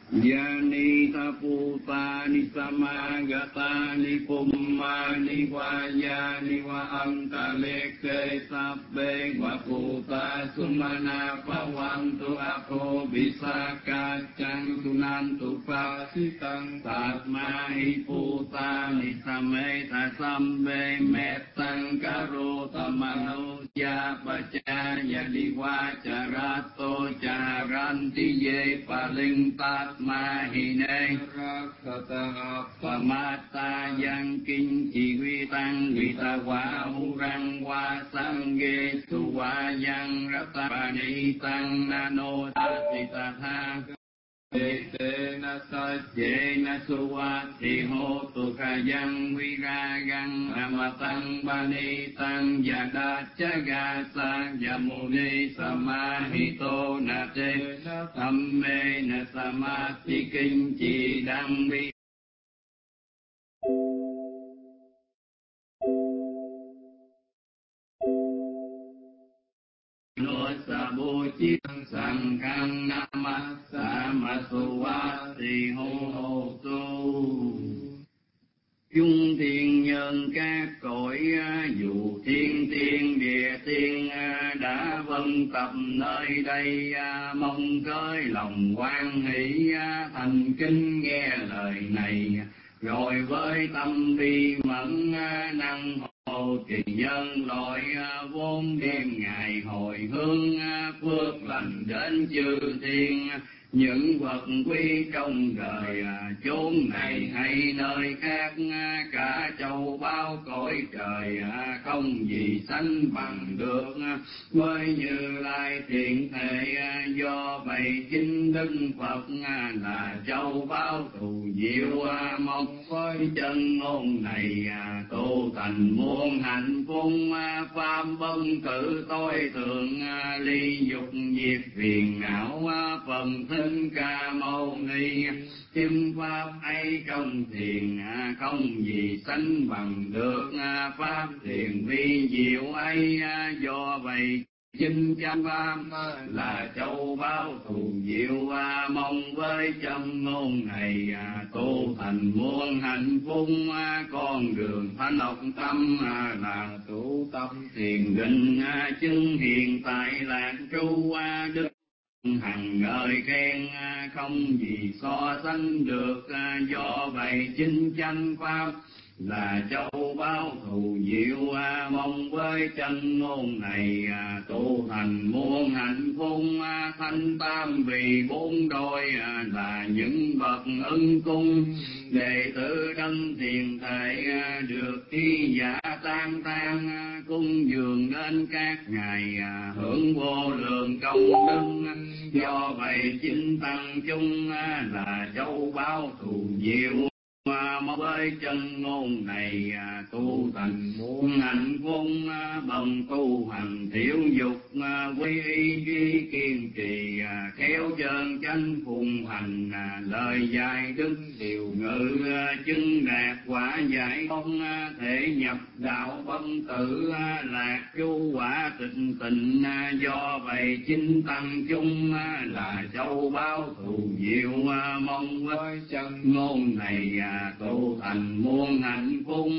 Yani taputani samagatani pummani vayani va antaleke sabbe vaputa sumana pavantu apo bisaka cang sunantu pasitang tatmai putani sameta sambe metang karo tamanuja pacaya diwacarato caranti ye paling tat Mahine Rakata Pamata Yang Kinh Chỉ Quy Tăng Quy Ta Quả U Răng Hoa Sang Ghê Tu Hoa Yang Rata Bà Ni Tăng Nano Ta Thị Ta Tha Tê Na Sa Chê Na Su Hoa Thị Hô Tu Kha Yang Quy Ra Găng Ama Tăng Bà Ni Tăng Gia Đa Cha Ga Sa Gia Mô Ni Sa Ma Hi Tô Na Tê Tham Mê Na Sa Ma Thi Kinh Chỉ Đăng Bi Nô Sa Bố Chi Sang Khang Nam Sa Ma Su Hoa Thị Hô Hô Tu Chung thiên nhân các cõi dù thiên tiên địa tiên đã vân tập nơi đây mong cới lòng hoan hỷ thành kính nghe lời này rồi với tâm bi mẫn năng hồ trì nhân loại vốn đêm ngày hồi hướng phước lành đến chư thiên những vật quý trong đời chốn này hay nơi khác cả châu bao cõi trời không gì sánh bằng được với Như Lai thiện thể do vậy chính Đức Phật là châu bao thù diệu mong với chân ngôn này tu thành muôn hạnh phúc pháp vân tự tôi thường ly dục diệt phiền não phần Thích Ca Mâu Ni chim pháp ấy trong thiền không gì sánh bằng được pháp thiền vi diệu ấy do vậy chính chánh pháp là châu báu thù diệu mong với chân ngôn này tu thành muôn hạnh phúc con đường thanh lộc tâm là tu tập thiền định chứng hiện tại lạc tru đức hằng ngợi khen không gì so sánh được do vậy chính chánh pháp là châu báu thù diệu mong với chân ngôn này tu thành muôn hạnh phúc thanh tam vì bốn đôi là những bậc ân cung đệ tử đấng thiền thể được thi giả tan cung dường đến các ngài hưởng vô lượng công đức do vậy chính tăng chung là châu báu thù diệu mong với chân ngôn này tu thành muôn hạnh phúc bằng tu hành thiếu dục quy y duy kiên trì khéo chân chánh phụng hành lời dạy đức điều ngữ chứng đạt quả giải không thể nhập đạo vân tử lạc chu quả tịnh tịnh do vậy chính tăng chung là châu báu thù diệu mong với chân ngôn này tu thành muôn hạnh phúc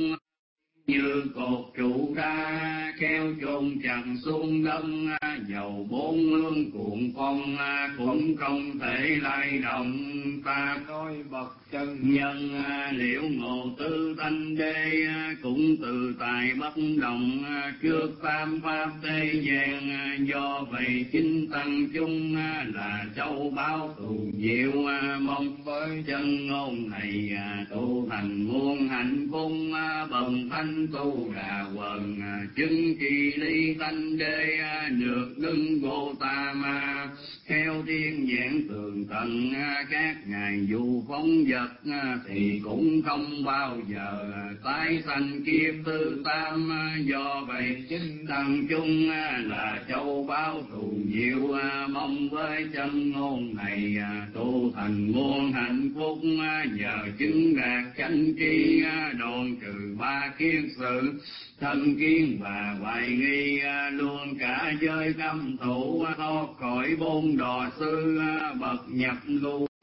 như cột trụ ra keo chôn chặt xuống đất dầu bốn lương cuộn phong cũng không thể lay động ta nói bậc chân nhân liễu ngộ tư thanh đế cũng từ tài bất động trước tam pháp thế gian do vậy chính tăng chung là châu báu thù diệu mong với chân ngôn này tu thành muôn hạnh phúc bần thanh tu đà quần chứng kỳ ly thanh đế được đứng Gô Ta Ma theo thiên nhãn tường tận các ngài dù phóng vật thì cũng không bao giờ tái sanh kiếp thứ tam do vậy chính tăng chung là châu báu thù diệu mong với chân ngôn này tu thành muôn hạnh phúc nhờ chứng đạt chánh tri đoạn trừ ba kiết sự thân kiến và hoài nghi luôn cả giới cấm thủ thoát khỏi bốn đò sư bậc nhập lưu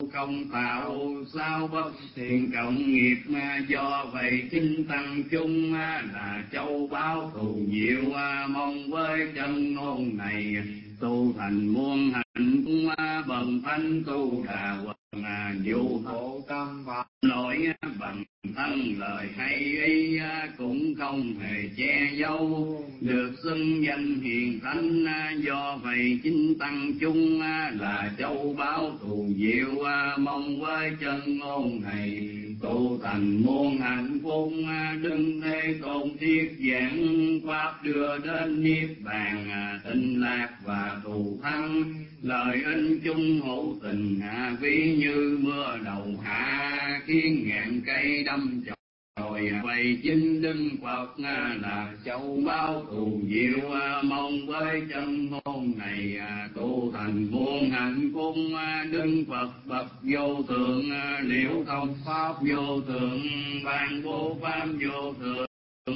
không tạo sao bất thiện cộng nghiệp, do vậy chính tăng chung là châu báu thù diệu, mong với chân ngôn này tu thành muôn hạnh cũng bần thanh tu đà quần, dù khổ tâm và lỗi bằng thân lời hay ý cũng không hề che giấu, được xưng danh hiền thánh, do vậy chính tăng chung là châu báu thù diệu, mong với chân ngôn này tu thành muôn hạnh phúc, đừng thế tôn thiết giảng pháp đưa đến niết bàn, tịnh lạc và thù thắng, lời ân chung hữu tình, ví như mưa đầu hạ khiến ngàn cây đâm chồi. Vậy chính Đức Phật là châu báu thù diệu, mong với chân ngôn này tu thành muôn hạnh phúc, Đức Phật bậc vô thượng, liễu thông pháp vô thượng, ban bố pháp vô thượng,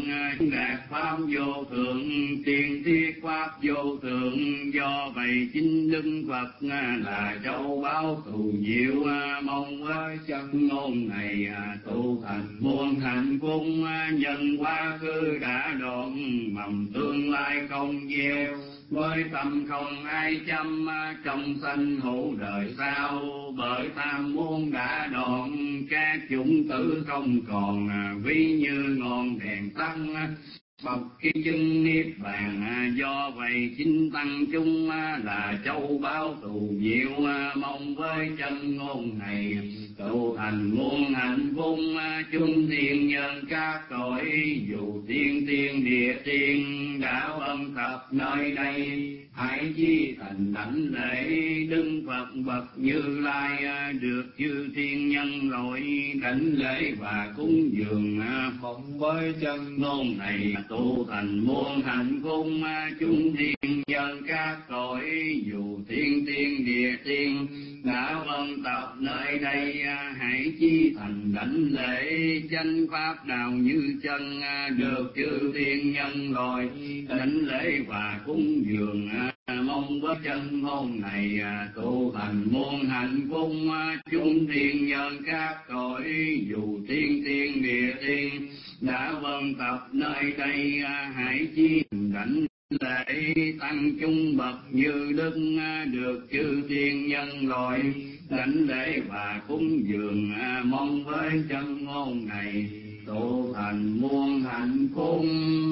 đạt pháp vô thượng, tiên thiết pháp vô thượng, do vậy chính Đức Phật là châu báu thù diệu, mong với chân ngôn này tu thành muôn hạnh phúc, nhân quá khứ đã đoạn, mầm tương lai không gieo, với tâm không ai chăm, trong sanh hữu đời sau, bởi tham muốn đã đoạn, các chủng tử không còn, ví như ngọn đèn tắt bậc khi chân niết bàn, do vậy chính tăng chung là châu báu thù diệu, mong với chân ngôn này tu thành muôn hạnh phúc, chung thiên nhân các cõi, dù thiên tiên địa tiên đã ân thập nơi đây, hãy chi thành đảnh lễ Đức Phật bậc Như Lai, được chư thiên nhân loại đảnh lễ và cúng dường, mong với chân ngôn này tu thành muôn hạnh phúc, chúng thiên nhân các cõi, dù thiên tiên địa tiên đã vân tập nơi đây, hãy chi thành đảnh lễ chánh pháp đạo như chân, được chư thiên nhân loại đảnh lễ và cúng dường, mong với chân ngôn này tu thành muôn hạnh phúc, chúng thiên nhân các cõi, dù thiên tiên địa tiên đã vân tập nơi đây, hãy chi đảnh lễ tăng chung bậc như đức, được chư thiên nhân loại đảnh lễ và cúng dường, mong với chân ngôn này tu thành muôn hạnh phúc,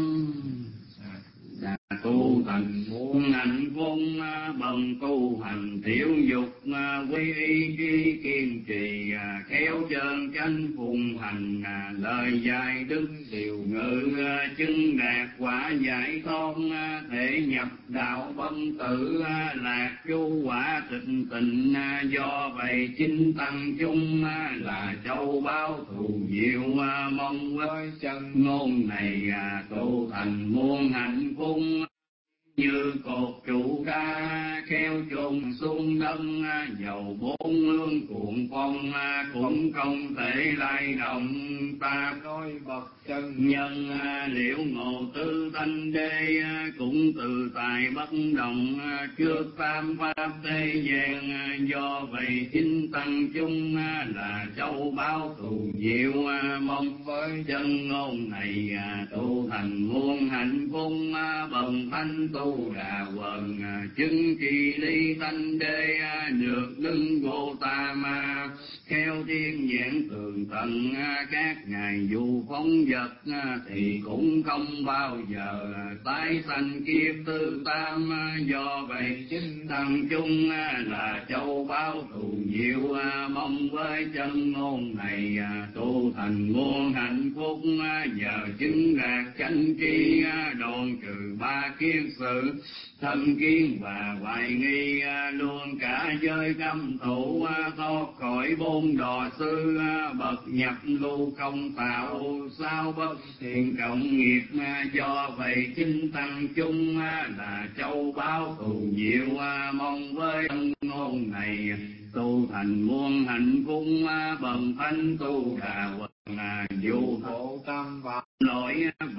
tu thành muôn hạnh phúc, bằng tu hành tiểu dục, quy y trí kiên trì, khéo chân chánh phụng hành, lời dạy đức điều ngữ, chứng đạt quả giải thoát, thể nhập đạo bất tử, lạc chu quả tịnh tịnh, do vậy chính tăng chung là châu báu thù diệu, mong với chân ngôn này tu thành muôn hạnh phúc, như cột trụ đa khéo chôn xuống đất, dầu bốn hương cuộn phong cũng không thể lay động, ta nói bậc chân nhân liễu ngộ tư thanh đế, cũng từ tài bất động trước tam pháp thế gian, do vậy chính tăng chung là châu báu thù diệu, mong với chân ngôn này tu thành muôn hạnh phúc, bần thanh tu đà quần, chứng kỳ ly thanh đế, được Đức Gotama theo thiên nhãn tường tận, các ngài dù phóng vật thì cũng không bao giờ tái sanh kiếp thứ tam, do vậy chính tăng chung là châu báu thù diệu, mong với chân ngôn này tu thành muôn hạnh phúc, nhờ chứng đạt chánh tri, đoạn trừ ba kiết sự thâm kiến và hoài nghi, luôn cả giới cấm thủ, thoát khỏi bốn đọa sư, bậc nhập lưu không tạo sao bất thiện cộng nghiệp, do vậy chính tăng chung là châu báu thù diệu, mong với ngôn này tu thành muôn hạnh phúc, bần thanh tu đà quần, dù khổ tâm và lỗi bằng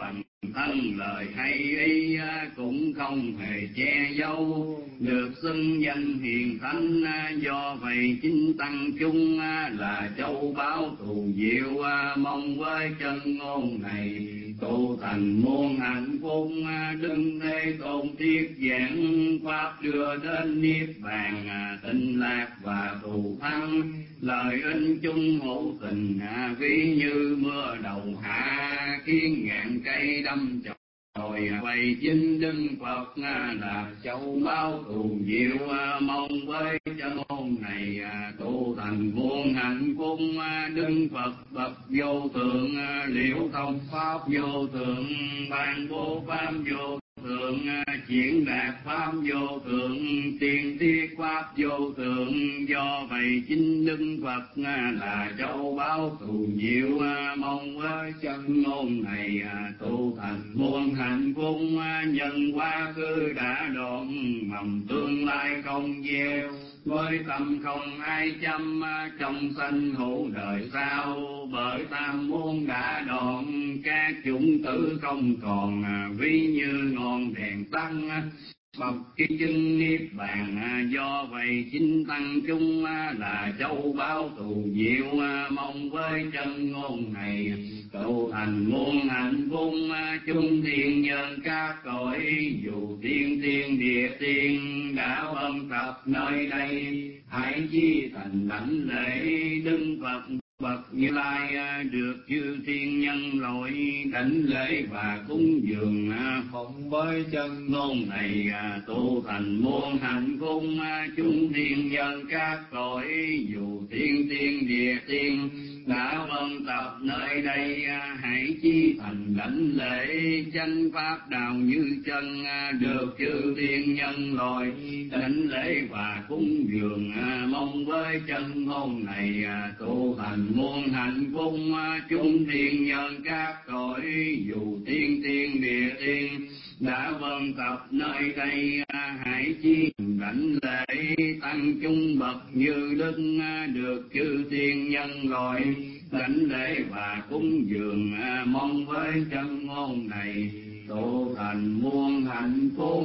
thân lời hay ý cũng không hề che giấu, được xưng danh hiền thánh do vậy chính tăng chúng là châu báu thù diệu, mong với chân ngôn này tu thành muôn hạnh phúc. Đức Thế Tôn thuyết giảng pháp đưa đến niết bàn, tịnh lạc và thù thắng, lời inh chung hữu tình ví như mưa đầu hạ, khiến ngàn cây đâm chồi. Rồi vậy chính Đức Phật là châu báu thù diệu, mong với chân ngôn này tu thành muôn hạnh phúc. Đức Phật bậc vô thượng, liễu thông pháp vô thượng, ban bố pháp vô thượng, chuyển đạt pháp vô thượng, tiên thiết pháp vô thượng. Do vậy chính Đức Phật là châu báu thù diệu, mong với chân ngôn này tu thành muôn hạnh phúc. Nhân quá khứ đã đoạn, mầm tương lai không gieo, với tâm không ai chăm, trong sanh hữu đời sau. Bởi tam muôn đã đoạn, các chủng tử không còn, ví như ngọn đèn tăng bậc cái chân niết bàn. Do vậy chính tăng chúng là châu báu thù diệu, mong với chân ngôn này tu thành muôn hạnh phúc. Chúng thiên nhân các cõi, dù tiên thiên địa tiên đã vân tập nơi đây, hãy chi thành đảnh lễ Đức Phật bậc Như Lai, được chư thiên nhân loại đảnh lễ và cúng dường. Phụng với chân ngôn này tu thành muôn hạnh phúc. Chúng thiên nhân các cõi, dù thiên thiên địa tiên đã vân tập nơi đây, hãy chi thành đảnh lễ chánh pháp đạo như chân, được chư thiên nhân loại đảnh lễ và cúng dường. Mong với chân ngôn này tu thành muôn hạnh phúc. Chúng thiên nhân các cõi, dù thiên thiên địa tiên đã vân tập nơi đây, hãy chi đảnh lễ tăng chúng bậc như đức, được chư thiên nhân loại đảnh lễ và cúng dường. Mong với chân ngôn này tu thành muôn hạnh phúc.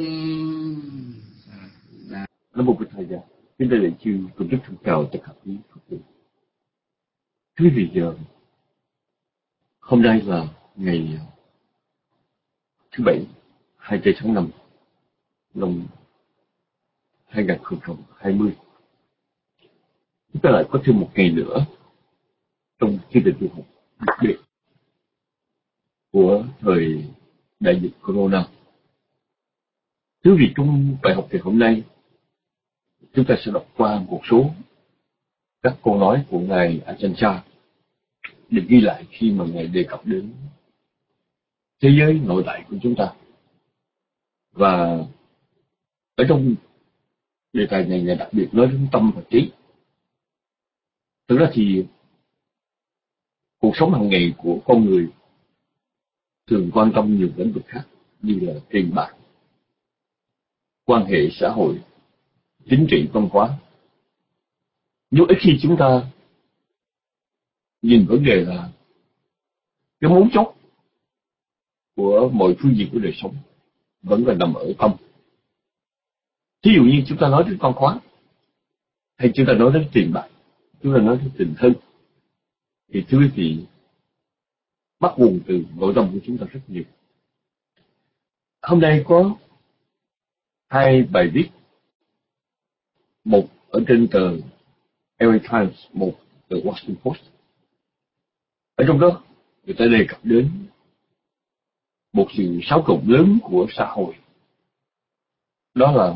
Nam mô Bổn Thầy Dạ. Kính thưa đại chư, cùng rất thân chào tất cả quý Phật tử. Thưa quý vị, hôm nay là ngày thứ Bảy, 20 tháng 5 năm 2020. Chúng ta lại có thêm một ngày nữa trong chương trình tu học đặc biệt của thời đại dịch Corona. Thưa quý vị, trong bài học ngày hôm nay, chúng ta sẽ đọc qua một số các câu nói của Ngài Ajahn Chah được ghi lại khi mà Ngài đề cập đến thế giới nội tại của chúng ta. Và ở trong đề tài này, Ngài đặc biệt nói đến tâm và trí. Thực ra thì cuộc sống hàng ngày của con người thường quan tâm nhiều lĩnh vực khác, như là tiền bạc, quan hệ xã hội, chính trị, văn hóa. Nhưng ít khi chúng ta nhìn vấn đề là cái mấu chốt của mọi phương diện của đời sống vẫn là nằm ở tâm. Thí dụ như chúng ta nói đến văn hóa, hay chúng ta nói đến tiền bạc, chúng ta nói đến tình thân, thì thưa quý vị, bắt nguồn từ nội tâm của chúng ta rất nhiều. Hôm nay có hai bài viết, một ở trên tờ LA Times, một tờ Washington Post. Ở trong đó người ta đề cập đến một sự xáo trộn lớn của xã hội, đó là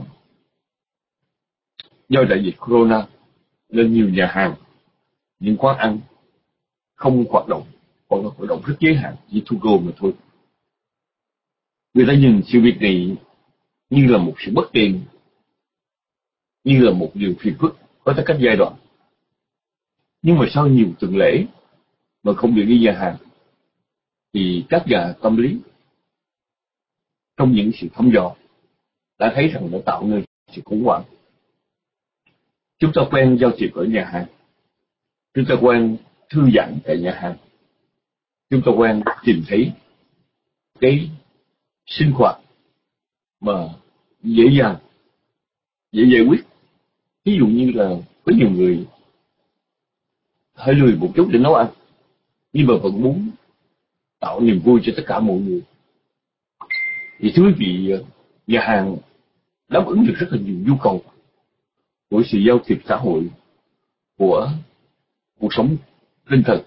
do đại dịch Corona nên nhiều nhà hàng, những quán ăn không hoạt động, hoặc là hoạt động rất giới hạn, chỉ thu gom mà thôi. Người ta nhìn sự việc này như là một sự bất tiện, như là một điều phiền phức có tất cả giai đoạn. Nhưng mà sau nhiều tuần lễ mà không được đi nhà hàng, thì các nhà tâm lý trong những sự thăm dò đã thấy rằng nó tạo nên sự khủng hoảng. Chúng ta quen giao tiếp ở nhà hàng, chúng ta quen thư giãn tại nhà hàng, chúng ta quen tìm thấy cái sinh hoạt mà dễ dàng, dễ giải quyết. Ví dụ như là có nhiều người hơi lười một chút để nấu ăn, nhưng mà vẫn muốn tạo niềm vui cho tất cả mọi người. Thì thưa quý vị, nhà hàng đáp ứng được rất là nhiều nhu cầu của sự giao thiệp xã hội, của cuộc sống tinh thần.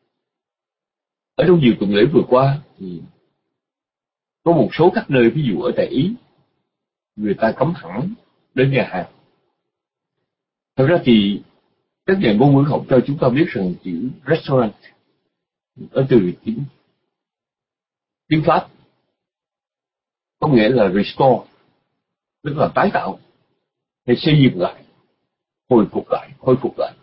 Ở trong nhiều tuần lễ vừa qua thì có một số các nơi, ví dụ ở tại Ý, người ta cấm hẳn đến nhà hàng. Thật ra thì các nhà ngôn ngữ học cho chúng ta biết rằng chữ restaurant ở từ tiếng Pháp có nghĩa là restore, tức là tái tạo hay xây dựng lại, hồi phục lại.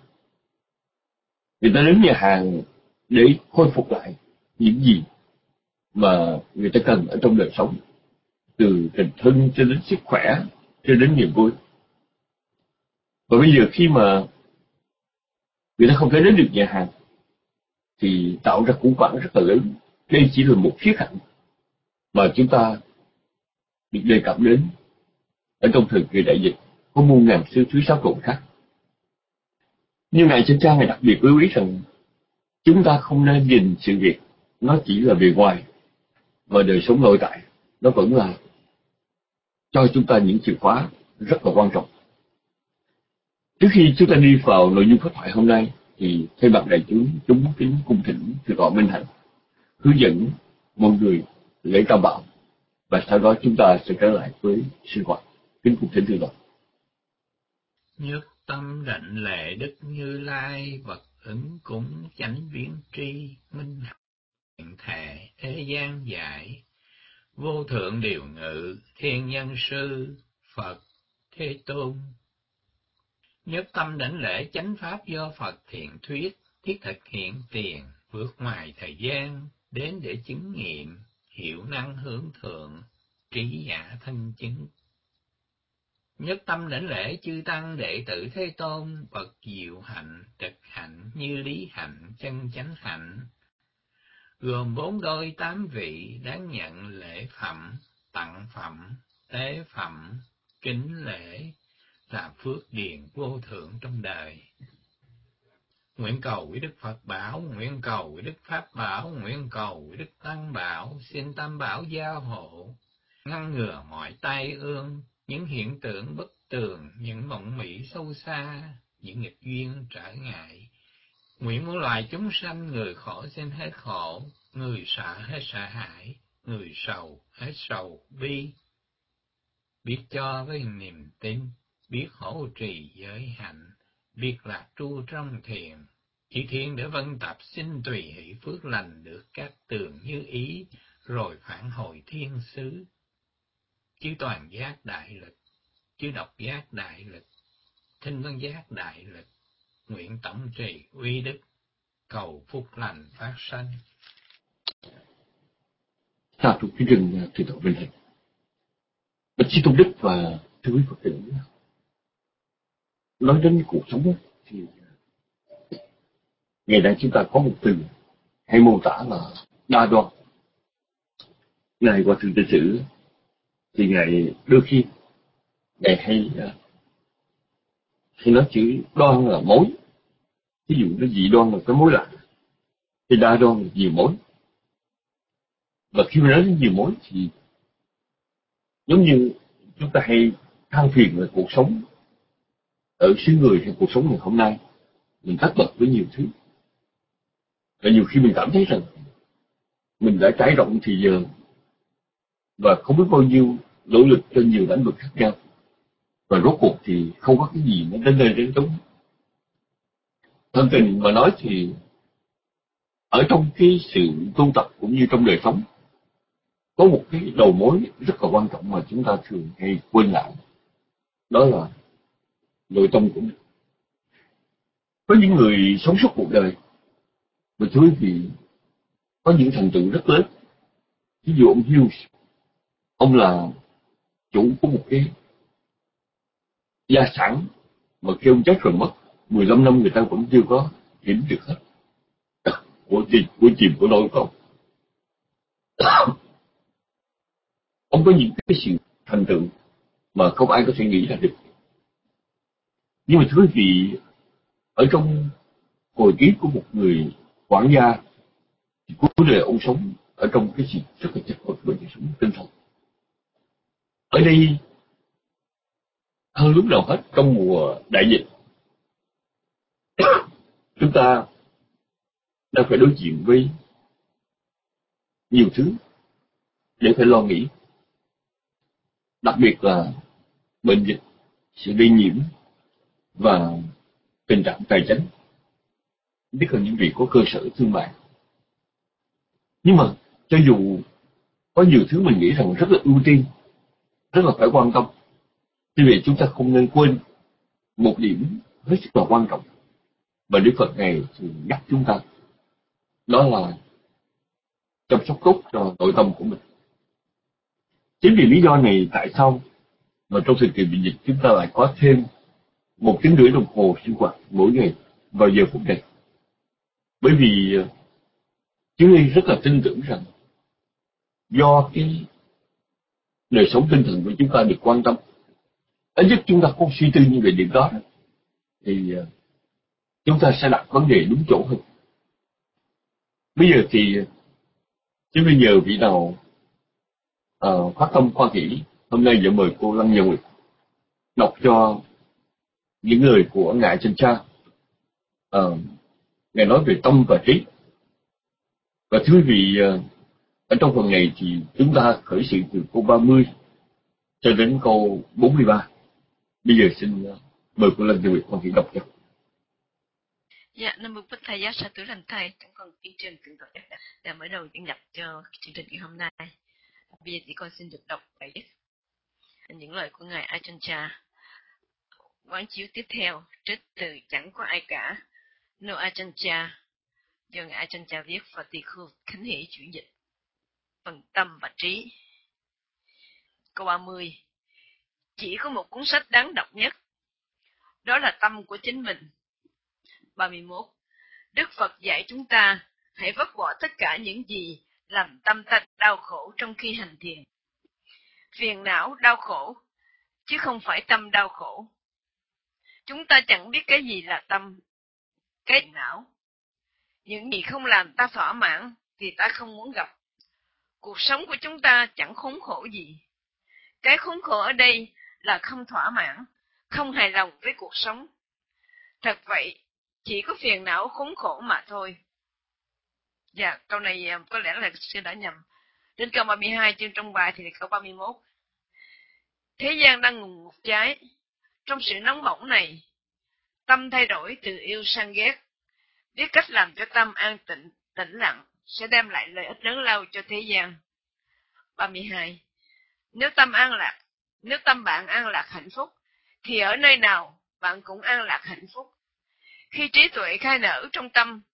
Người ta đến nhà hàng để khôi phục lại những gì mà người ta cần ở trong đời sống, từ tình thân cho đến sức khỏe cho đến niềm vui. Và bây giờ khi mà người ta không thể đến được nhà hàng thì tạo ra khủng hoảng rất là lớn. Đây chỉ là một khía cạnh mà chúng ta được đề cập đến ở trong thời kỳ đại dịch, có muôn ngàn thứ xáo trộn khác. Nhưng ngài Chánh Cha, ngài đặc biệt lưu ý rằng chúng ta không nên nhìn sự việc nó chỉ là bề ngoài, và đời sống nội tại nó vẫn là cho chúng ta những chìa khóa rất là quan trọng. Trước khi chúng ta đi vào nội dung pháp thoại hôm nay thì thay mặt đại chúng kính cung thỉnh Thượng tọa Minh Hạnh hướng dẫn mọi người lễ tam bảo, và sau đó chúng ta sẽ trở lại với sinh hoạt. Kính cung thỉnh Thượng tọa. Nhất tâm đảnh lễ Đức Như Lai, vật ứng cúng chánh viễn tri, minh hạnh thệ thế gian giải, vô thượng điều ngự thiên nhân sư, Phật Thế Tôn. Nhất tâm đảnh lễ chánh pháp do Phật thiện thuyết, thiết thực hiện tiền, vượt ngoài thời gian, đến để chứng nghiệm, hiểu năng hướng thượng, trí giả thân chứng. Nhất tâm đảnh lễ chư tăng đệ tử Thế Tôn, bậc diệu hạnh, trực hạnh, như lý hạnh, chân chánh hạnh, gồm 4 đôi 8 vị, đáng nhận lễ phẩm, tặng phẩm, tế phẩm, kính lễ, là phước điền vô thượng trong đời. Nguyện cầu quý Đức Phật bảo, nguyện cầu quý Đức Pháp bảo, nguyện cầu quý Đức Tăng bảo, xin Tam bảo gia hộ, ngăn ngừa mọi tai ương, những hiện tượng bất tường, những mộng mị sâu xa, những nghịch duyên trở ngại. Nguyện muôn loài chúng sanh, người khổ xin hết khổ, người sợ hết sợ hãi, người sầu hết sầu bi. Biết cho với niềm tin, biết hỗ trì giới hạnh, biết lạc tru trong thiền. Chỉ thiên để vân tập xin tùy hỷ phước lành được các tường như ý, rồi phản hồi thiên xứ. Chư toàn giác đại lực, chư độc giác đại lực, thinh văn giác đại lực, nguyện tổng trì uy đức, cầu phúc lành phát sanh. Sa thụ kính rừng Thượng tọa Minh Hạnh. Bạch Chí Tôn Đức và thưa quý Phật tử, nói đến cuộc sống thì ngày nay chúng ta có một từ hay mô tả là đa đoan. Ngài Hòa Thượng Tịnh Sử thì ngài đôi khi ngài hay nói chữ đoan là mối. Ví dụ nó dị đoan là cái mối lạ, thì đa đoan là nhiều mối. Và khi mà nói đến nhiều mối thì giống như chúng ta hay than phiền về cuộc sống ở xứ người hay cuộc sống ngày hôm nay, mình tất bật với nhiều thứ. Và nhiều khi mình cảm thấy rằng mình đã trải rộng thì giờ và không biết bao nhiêu nỗ lực cho nhiều lĩnh vực khác nhau, và rốt cuộc thì không có cái gì nó đến nơi đến chốn. Thân tình mà nói thì ở trong cái sự tu tập cũng như trong đời sống có một cái đầu mối rất là quan trọng mà chúng ta thường hay quên lại, đó là nội tâm của mình. Có những người sống suốt cuộc đời mà thưa quý vị có những thành tựu rất lớn. Ví dụ ông Hughes, ông là chủ của một cái gia sản mà khi ông chết rồi mất 15 năm người ta vẫn chưa có kiểm được hết của chìm của nổi của ông. Ông có những cái sự thành tựu mà không ai có thể nghĩ ra được. Nhưng mà thưa quý vị, ở trong hồi ký của một người quản gia, thì cuối đời ông sống ở trong cái sự rất là chật vật với cuộc sống tinh thần. Ở đây hơn lúc nào hết trong mùa đại dịch, chúng ta đang phải đối diện với nhiều thứ để phải lo nghĩ, đặc biệt là bệnh dịch, sự lây nhiễm và tình trạng tài chính, nhất là những vị có cơ sở thương mại. Nhưng mà cho dù có nhiều thứ mình nghĩ rằng rất là ưu tiên, rất là phải quan tâm, tuy vậy chúng ta không nên quên một điểm hết sức là quan trọng mà Đức Phật này thường nhắc chúng ta, đó là chăm sóc tốt cho nội tâm của mình. Chính vì lý do này tại sao mà trong thời kỳ bệnh dịch chúng ta lại có thêm 1,5 tiếng đồng hồ sinh hoạt mỗi ngày vào giờ phút này. Bởi vì chúng tôi rất là tin tưởng rằng do cái đời sống tinh thần của chúng ta được quan tâm, ít nhất chúng ta không suy tư như về điểm đó, thì chúng ta sẽ đặt vấn đề đúng chỗ hơn. Bây giờ thì chúng tôi nhờ vị nào phát tâm khoa kỹ hôm nay, giờ mời cô Lăng Nhật Nguyệt đọc cho những lời của ngài Chân Cha. Ngài nói về tâm và trí. Và thưa quý vị, ở trong phần này thì chúng ta khởi sự từ câu 30 cho đến câu 43. Bây giờ xin mời cô Lăng Nhật Nguyệt khoa kỹ đọc cho. Dạ, Nam Mô Bích Thầy Giá Sa Tử Lành Thầy, chẳng còn ý trên từng tội đã mở đầu diễn nhập cho chương trình ngày hôm nay. Bây giờ thì con xin được đọc bài viết những lời của ngài Ajahn Chah. Quán chiếu tiếp theo trích từ Chẳng có ai cả, No Ajahn Chah, do ngài Ajahn Chah viết và tỳ khu Khánh Hỷ chuyển dịch. Phần tâm và trí. Câu 30. Chỉ có một cuốn sách đáng đọc nhất, đó là tâm của chính mình. 31. Đức Phật dạy chúng ta hãy vứt bỏ tất cả những gì làm tâm ta đau khổ trong khi hành thiền. Phiền não đau khổ, chứ không phải tâm đau khổ. Chúng ta chẳng biết cái gì là tâm, cái não. Những gì không làm ta thỏa mãn thì ta không muốn gặp. Cuộc sống của chúng ta chẳng khốn khổ gì. Cái khốn khổ ở đây là không thỏa mãn, không hài lòng với cuộc sống. Thật vậy, chỉ có phiền não khốn khổ mà thôi. Dạ, câu này có lẽ là sư đã nhầm. Đến câu 32 chương trong bài thì câu 31. Thế gian đang ngùn ngụt cháy. Trong sự nóng bỏng này, tâm thay đổi từ yêu sang ghét. Biết cách làm cho tâm an tịnh, tĩnh lặng sẽ đem lại lợi ích lớn lao cho thế gian. 32. Nếu tâm bạn an lạc hạnh phúc, thì ở nơi nào bạn cũng an lạc hạnh phúc. Khi trí tuệ khai nở trong tâm,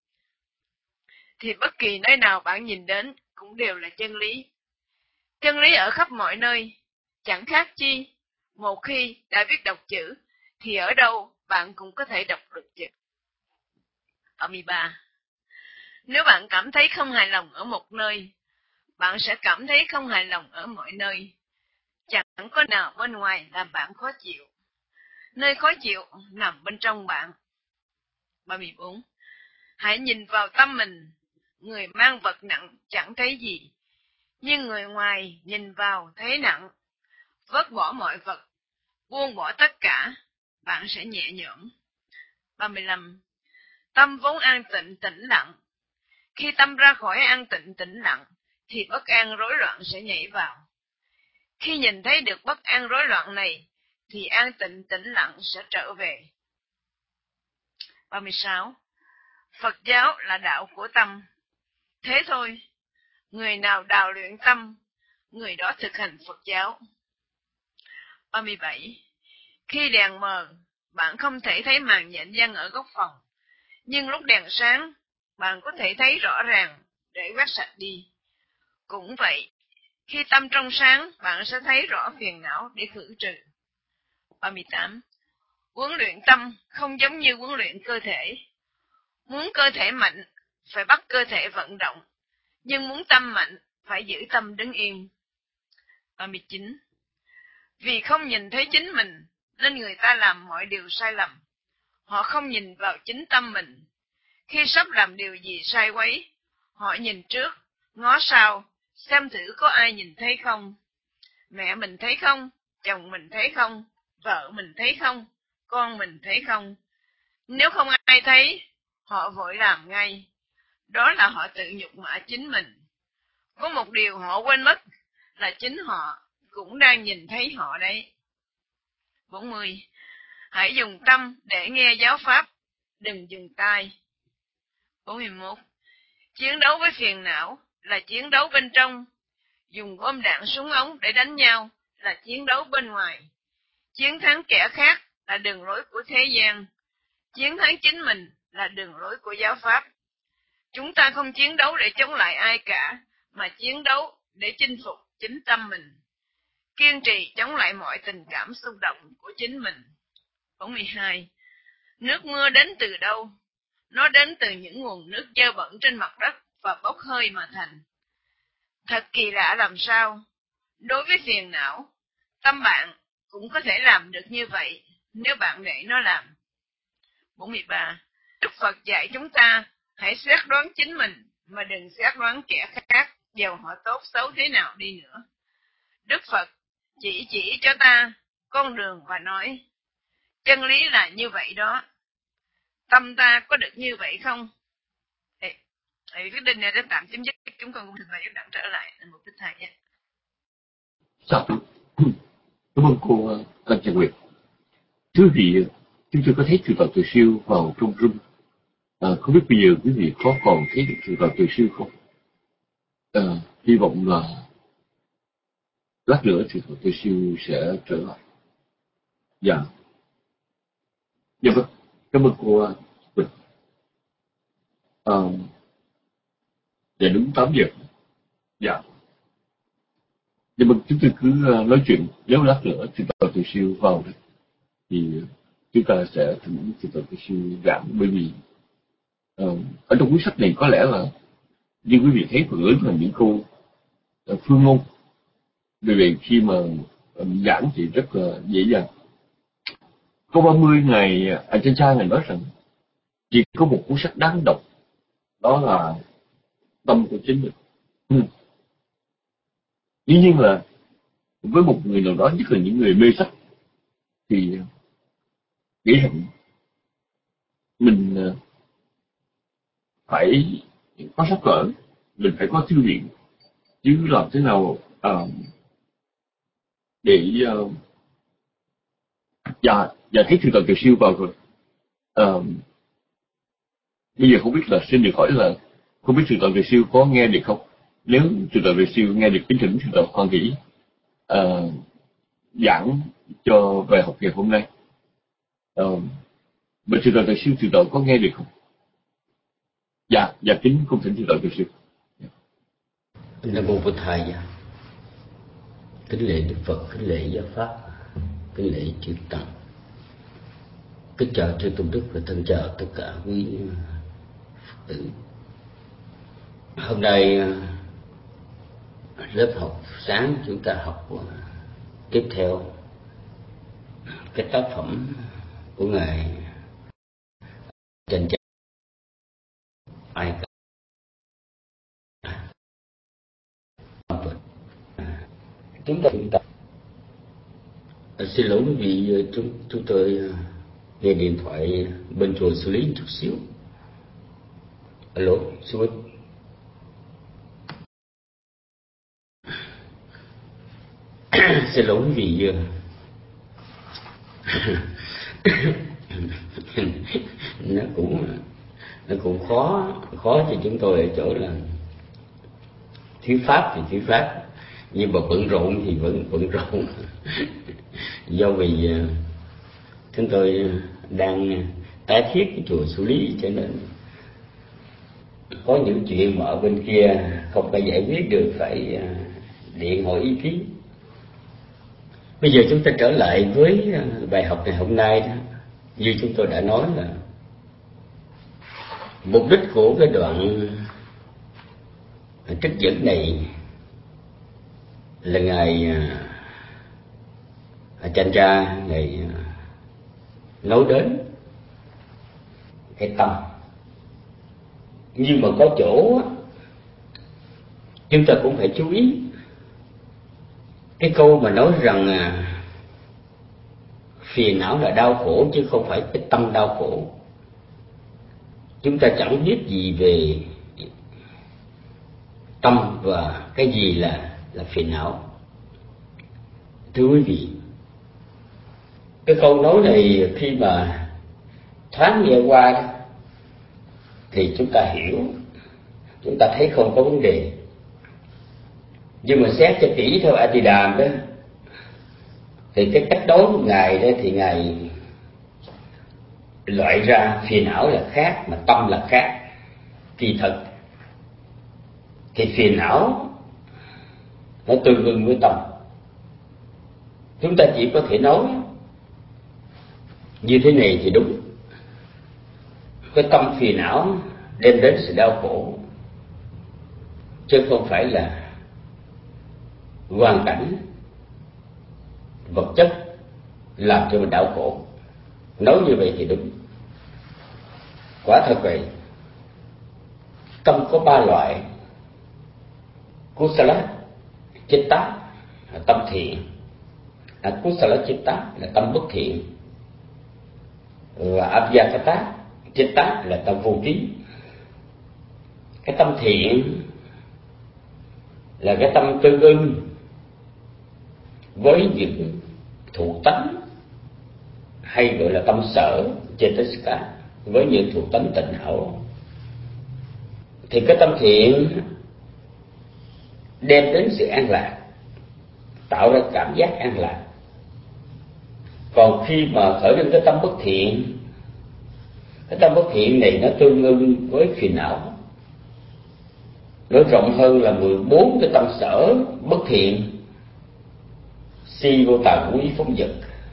thì bất kỳ nơi nào bạn nhìn đến cũng đều là chân lý. Chân lý ở khắp mọi nơi, chẳng khác chi. Một khi đã biết đọc chữ, thì ở đâu bạn cũng có thể đọc được chữ. 33. Nếu bạn cảm thấy không hài lòng ở một nơi, bạn sẽ cảm thấy không hài lòng ở mọi nơi. Chẳng có nào bên ngoài làm bạn khó chịu. Nơi khó chịu nằm bên trong bạn. 34. Hãy nhìn vào tâm mình. Người mang vật nặng chẳng thấy gì, nhưng người ngoài nhìn vào thấy nặng. Vứt bỏ mọi vật, buông bỏ tất cả, bạn sẽ nhẹ nhõm. 35. Tâm vốn an tịnh tĩnh lặng. Khi tâm ra khỏi an tịnh tĩnh lặng, thì bất an rối loạn sẽ nhảy vào. Khi nhìn thấy được bất an rối loạn này, thì an tịnh tĩnh lặng sẽ trở về. 36. Phật giáo là đạo của tâm. Thế thôi, người nào đào luyện tâm, người đó thực hành Phật giáo. 37. Khi đèn mờ, bạn không thể thấy màn nhện văng ở góc phòng, nhưng lúc đèn sáng, bạn có thể thấy rõ ràng để quét sạch đi. Cũng vậy, khi tâm trong sáng, bạn sẽ thấy rõ phiền não để khử trừ. 38. Huấn luyện tâm không giống như huấn luyện cơ thể. Muốn cơ thể mạnh, phải bắt cơ thể vận động, nhưng muốn tâm mạnh, phải giữ tâm đứng yên. 39. Vì không nhìn thấy chính mình, nên người ta làm mọi điều sai lầm. Họ không nhìn vào chính tâm mình. Khi sắp làm điều gì sai quấy, họ nhìn trước, ngó sau, xem thử có ai nhìn thấy không. Mẹ mình thấy không? Chồng mình thấy không? Vợ mình thấy không? Con mình thấy không? Nếu không ai thấy, họ vội làm ngay. Đó là họ tự nhục mạ chính mình. Có một điều họ quên mất là chính họ cũng đang nhìn thấy họ đấy. 40. Hãy dùng tâm để nghe giáo pháp, đừng dùng tai. 41. Chiến đấu với phiền não là chiến đấu bên trong. Dùng bom đạn súng ống để đánh nhau là chiến đấu bên ngoài. Chiến thắng kẻ khác là đường lối của thế gian. Chiến thắng chính mình là đường lối của giáo pháp. Chúng ta không chiến đấu để chống lại ai cả, mà chiến đấu để chinh phục chính tâm mình. Kiên trì chống lại mọi tình cảm xung động của chính mình. 42. Nước mưa đến từ đâu? Nó đến từ những nguồn nước dơ bẩn trên mặt đất và bốc hơi mà thành. Thật kỳ lạ làm sao? Đối với phiền não, tâm bạn cũng có thể làm được như vậy nếu bạn để nó làm. 43. Đức Phật dạy chúng ta hãy xét đoán chính mình mà đừng xét đoán kẻ khác, dầu họ tốt xấu thế nào đi nữa. Đức Phật chỉ cho ta con đường và nói, chân lý là như vậy đó. Tâm ta có được như vậy không? Cái đinh này đã tạm chấm dứt, chúng con cũng trình bày các bạn trở lại là một cái thầy nhé. Dạ, cảm ơn cô Tăng Trà Nguyệt. Thưa quý vị, chúng tôi có thấy Thượng tọa Từ Siêu vào trong room. Không biết bây giờ quý vị có còn thấy được Thượng tọa Từ Siêu không? Hy vọng là lát nữa Thượng tọa Từ Siêu sẽ trở lại. Dạ. Dạ vâng, cảm ơn cô Quỳnh. Dạ đúng 8 giờ. Dạ. Dạ vâng, chúng tôi cứ nói chuyện. Nếu lát nữa Thượng tọa Từ Siêu vào đấy, thì chúng ta sẽ thỉnh Thượng tọa Từ Siêu giảng, bởi vì ở trong cuốn sách này có lẽ là như quý vị thấy phần lớn là những câu phương ngôn. Vì vậy khi mà giảng thì rất là dễ dàng. Câu 30 ngày Ajahn Chah ngài nói rằng chỉ có một cuốn sách đáng đọc, đó là tâm của chính mình. Dĩ nhiên là với một người nào đó, nhất là những người mê sách, thì nghĩ rằng mình phải có sách vở, mình phải có thư viện, chứ làm thế nào để và thấy Thượng tọa Từ Siêu vào rồi. Bây giờ không biết là xin được hỏi là không biết Thượng tọa Từ Siêu có nghe được không? Nếu Thượng tọa Từ Siêu nghe được, kính thỉnh Thượng tọa Hoan Hỷ giảng cho bài học ngày hôm nay. Bên Thượng tọa Từ Siêu, Thượng tọa có nghe được không? Dạ kính cung thỉnh Thượng tọa Từ Siêu. Nam mô Bổn Thầy. Kính lễ Đức Phật, kính lễ giáo pháp, kính lễ chư tăng, kính chào chư tôn đức và thân chào tất cả quý Phật tử. Hôm nay lớp học sáng chúng ta học tiếp theo cái tác phẩm của ngài Ajahn Chah Ai Cập. Chúng ta xin lỗi quý vị, chúng tôi nghe điện thoại bên chùa xử lý chút xíu. Alo, xin lỗi. Xin lỗi quý vị. nó cũng khó cho chúng tôi ở chỗ là thuyết pháp thì thuyết pháp, nhưng mà bận rộn thì vẫn bận rộn. Do vì chúng tôi đang tái thiết cái chùa xử lý, cho nên có những chuyện mà ở bên kia không thể giải quyết được, phải điện hỏi ý kiến. Bây giờ chúng ta trở lại với bài học ngày hôm nay đó. Như chúng tôi đã nói là mục đích của cái đoạn trích dẫn này là ngài Achancha ngài nói đến cái tâm. Nhưng mà có chỗ chúng ta cũng phải chú ý cái câu mà nói rằng phiền não là đau khổ chứ không phải cái tâm đau khổ. Chúng ta chẳng biết gì về tâm và cái gì là phiền não. Thưa quý vị, cái câu nói này khi mà thoáng nghe qua thì chúng ta hiểu, chúng ta thấy không có vấn đề. Nhưng mà xét cho kỹ theo Atidam đó, thì cái cách đối của ngài đó thì ngài loại ra phiền não là khác mà tâm là khác. Kỳ thật thì phiền não nó tương ưng với tâm. Chúng ta chỉ có thể nói như thế này thì đúng. Cái tâm phiền não đem đến sự đau khổ, chứ không phải là hoàn cảnh vật chất làm cho mình đau khổ. Nói như vậy thì đúng. Quả thật vậy. Tâm có 3 loại: Kusala Chitta là tâm thiện, Kusala Chitta là tâm bất thiện, và Abhyakata Chitta là tâm vô trí. Cái tâm thiện là cái tâm tương ưng với những thuộc tánh, hay gọi là tâm sở Cetasika, với những thuộc tánh tịnh hảo. Thì cái tâm thiện đem đến sự an lạc, tạo ra cảm giác an lạc. Còn khi mà khởi lên cái tâm bất thiện, cái tâm bất thiện này nó tương ưng với phiền não. Nói rộng hơn là 14 cái tâm sở bất thiện: si vô tà quý phóng dật,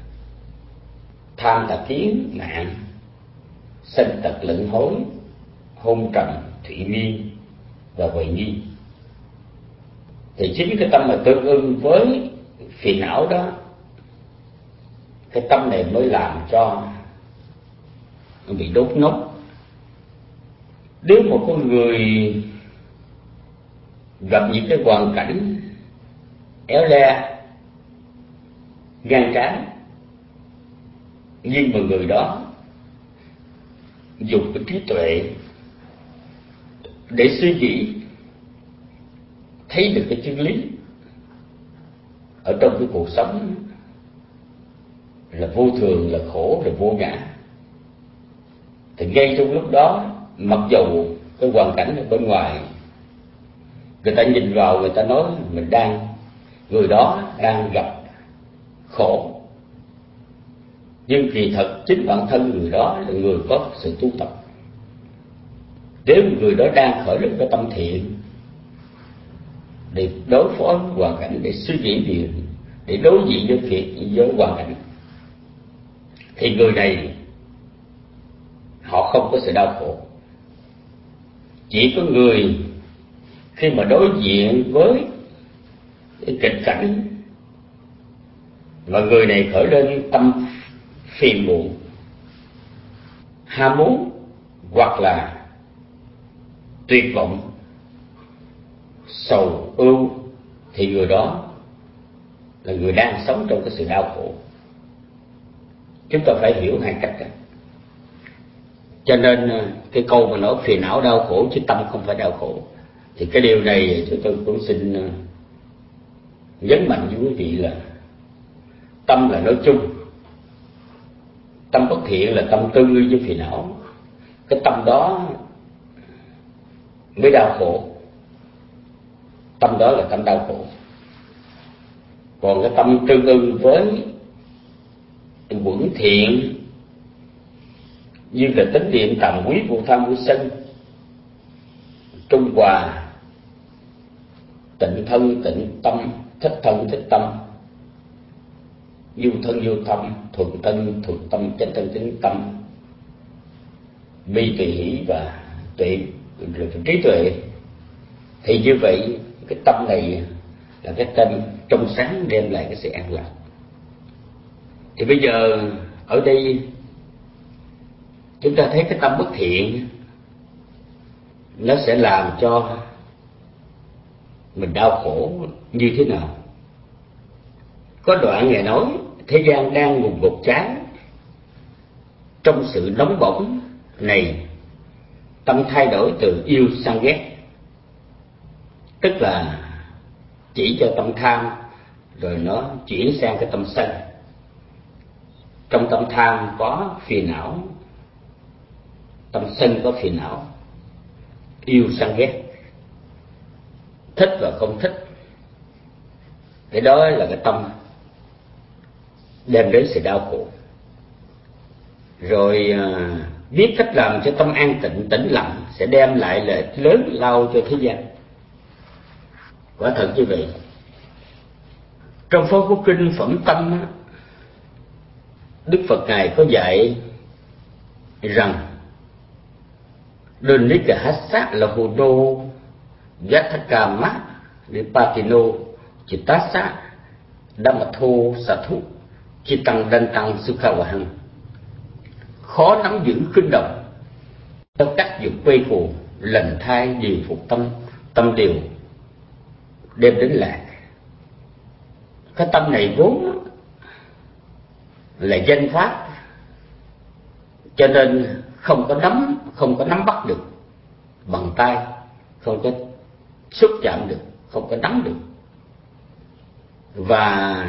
tham tà kiến mạng, sân tật lẫn hối, hôn trầm thủy miên và huệ nghi. Thì chính cái tâm mà tương ưng với phiền não đó, cái tâm này mới làm cho nó bị đốt nốt. Nếu một con người gặp những cái hoàn cảnh éo le ngang trái, nhưng mà người đó dùng cái trí tuệ để suy nghĩ, thấy được cái chân lý ở trong cái cuộc sống là vô thường, là khổ, là vô ngã, thì ngay trong lúc đó, mặc dầu cái hoàn cảnh ở bên ngoài người ta nhìn vào, người ta nói người đó đang gặp khổ, nhưng kỳ thật chính bản thân người đó là người có sự tu tập. Nếu người đó đang khởi lên cái tâm thiện để đối phó với hoàn cảnh, để suy nghĩ để đối diện với hoàn cảnh, thì người này họ không có sự đau khổ. Chỉ có người khi mà đối diện với cái kịch cảnh mà người này khởi lên tâm phiền muộn, ham muốn hoặc là tuyệt vọng, sầu ưu, thì người đó là người đang sống trong cái sự đau khổ. Chúng ta phải hiểu hai cách đó. Cho nên cái câu mà nói phiền não đau khổ chứ tâm không phải đau khổ, thì cái điều này chúng tôi cũng xin nhấn mạnh với quý vị là tâm là nói chung. Tâm bất thiện là tâm tương ưng với phiền não. Cái tâm đó mới đau khổ. Tâm đó là tâm đau khổ. Còn cái tâm tương ưng với quẩn thiện, như là tính niệm tầm quý vô tham vô sân, trung hòa, tịnh thân tịnh tâm, thích thân thích tâm, vô thân vô tâm, thuận thân thuận tâm, chánh thân chánh tâm, bi tùy hỷ và tuệ trí tuệ, thì như vậy cái tâm này là cái tâm trong sáng đem lại cái sự an lạc. Thì bây giờ ở đây chúng ta thấy cái tâm bất thiện nó sẽ làm cho mình đau khổ như thế nào. Có đoạn Ngài nói thế gian đang ngùn ngụt cháy, trong sự nóng bỏng này tâm thay đổi từ yêu sang ghét, tức là chỉ cho tâm tham rồi nó chuyển sang cái tâm sân. Trong tâm tham có phiền não, tâm sân có phiền não, yêu sang ghét, thích và không thích. Cái đó là cái tâm đem đến sự đau khổ. Rồi biết cách làm cho tâm an tịnh, tĩnh lặng sẽ đem lại lợi ích lớn lao cho thế gian. Quả thật như vậy. Trong Pháp Cú Kinh Phẩm Tâm, Đức Phật Ngài có dạy rằng Donikahasa Lahudo Yathakama Nipatino Chittasa Dhammatho Sathu Chittang Dantang Sukhawahang. Khó nắm giữ kinh động, theo cách dục quay cuồng, lành thai điều phục tâm, tâm điều đem đến lạc. Cái tâm này vốn là danh pháp, cho nên không có nắm bắt được bằng tay, không có xúc chạm được, không có nắm được. Và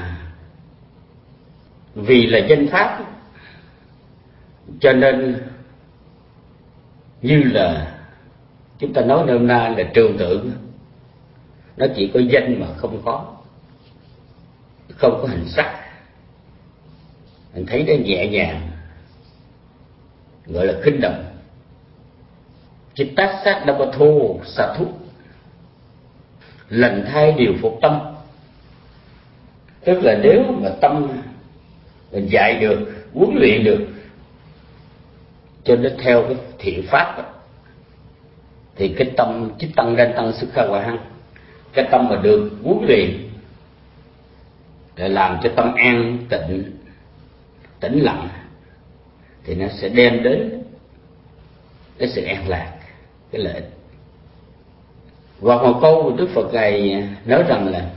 vì là danh pháp cho nên như là chúng ta nói nôm na là trừu tượng, nó chỉ có danh mà không có hình sắc. Mình thấy nó nhẹ nhàng, gọi là khinh động. Chittasa Dhammatho Sathu, lành thai điều phục tâm. Tức là nếu mà tâm mình dạy được, huấn luyện được cho nó theo cái thiện pháp đó, thì cái tâm Chittang Dantang Sukhawahang, cái tâm mà được huấn luyện để làm cho tâm an tịnh, tĩnh lặng, thì nó sẽ đem đến cái sự an lạc, cái lợi ích. Và một câu của Đức Phật Ngài nói rằng là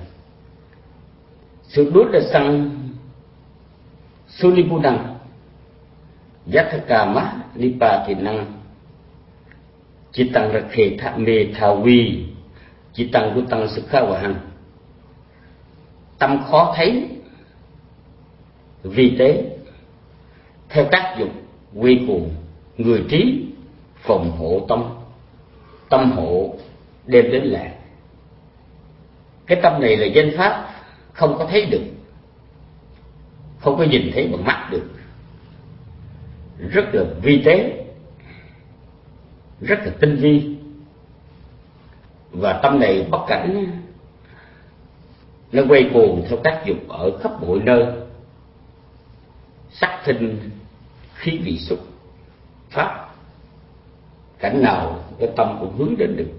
Suddhasang Sulibudang Yathakama Nipatinang Chittang Rakhe Thame Thavi Chittang Gutang Sukhawahang. Tâm khó thấy, vi tế, theo tác dục quy cuồng, người trí phòng hộ tâm, tâm hộ đem đến lạc. Cái tâm này là danh pháp, không có thấy được, không có nhìn thấy bằng mắt được, rất là vi tế, rất là tinh vi. Và tâm này bất cảnh nó quay cuồng theo tác dục ở khắp mọi nơi, sắc thinh khí vị xúc pháp, cảnh nào cái tâm cũng hướng đến được.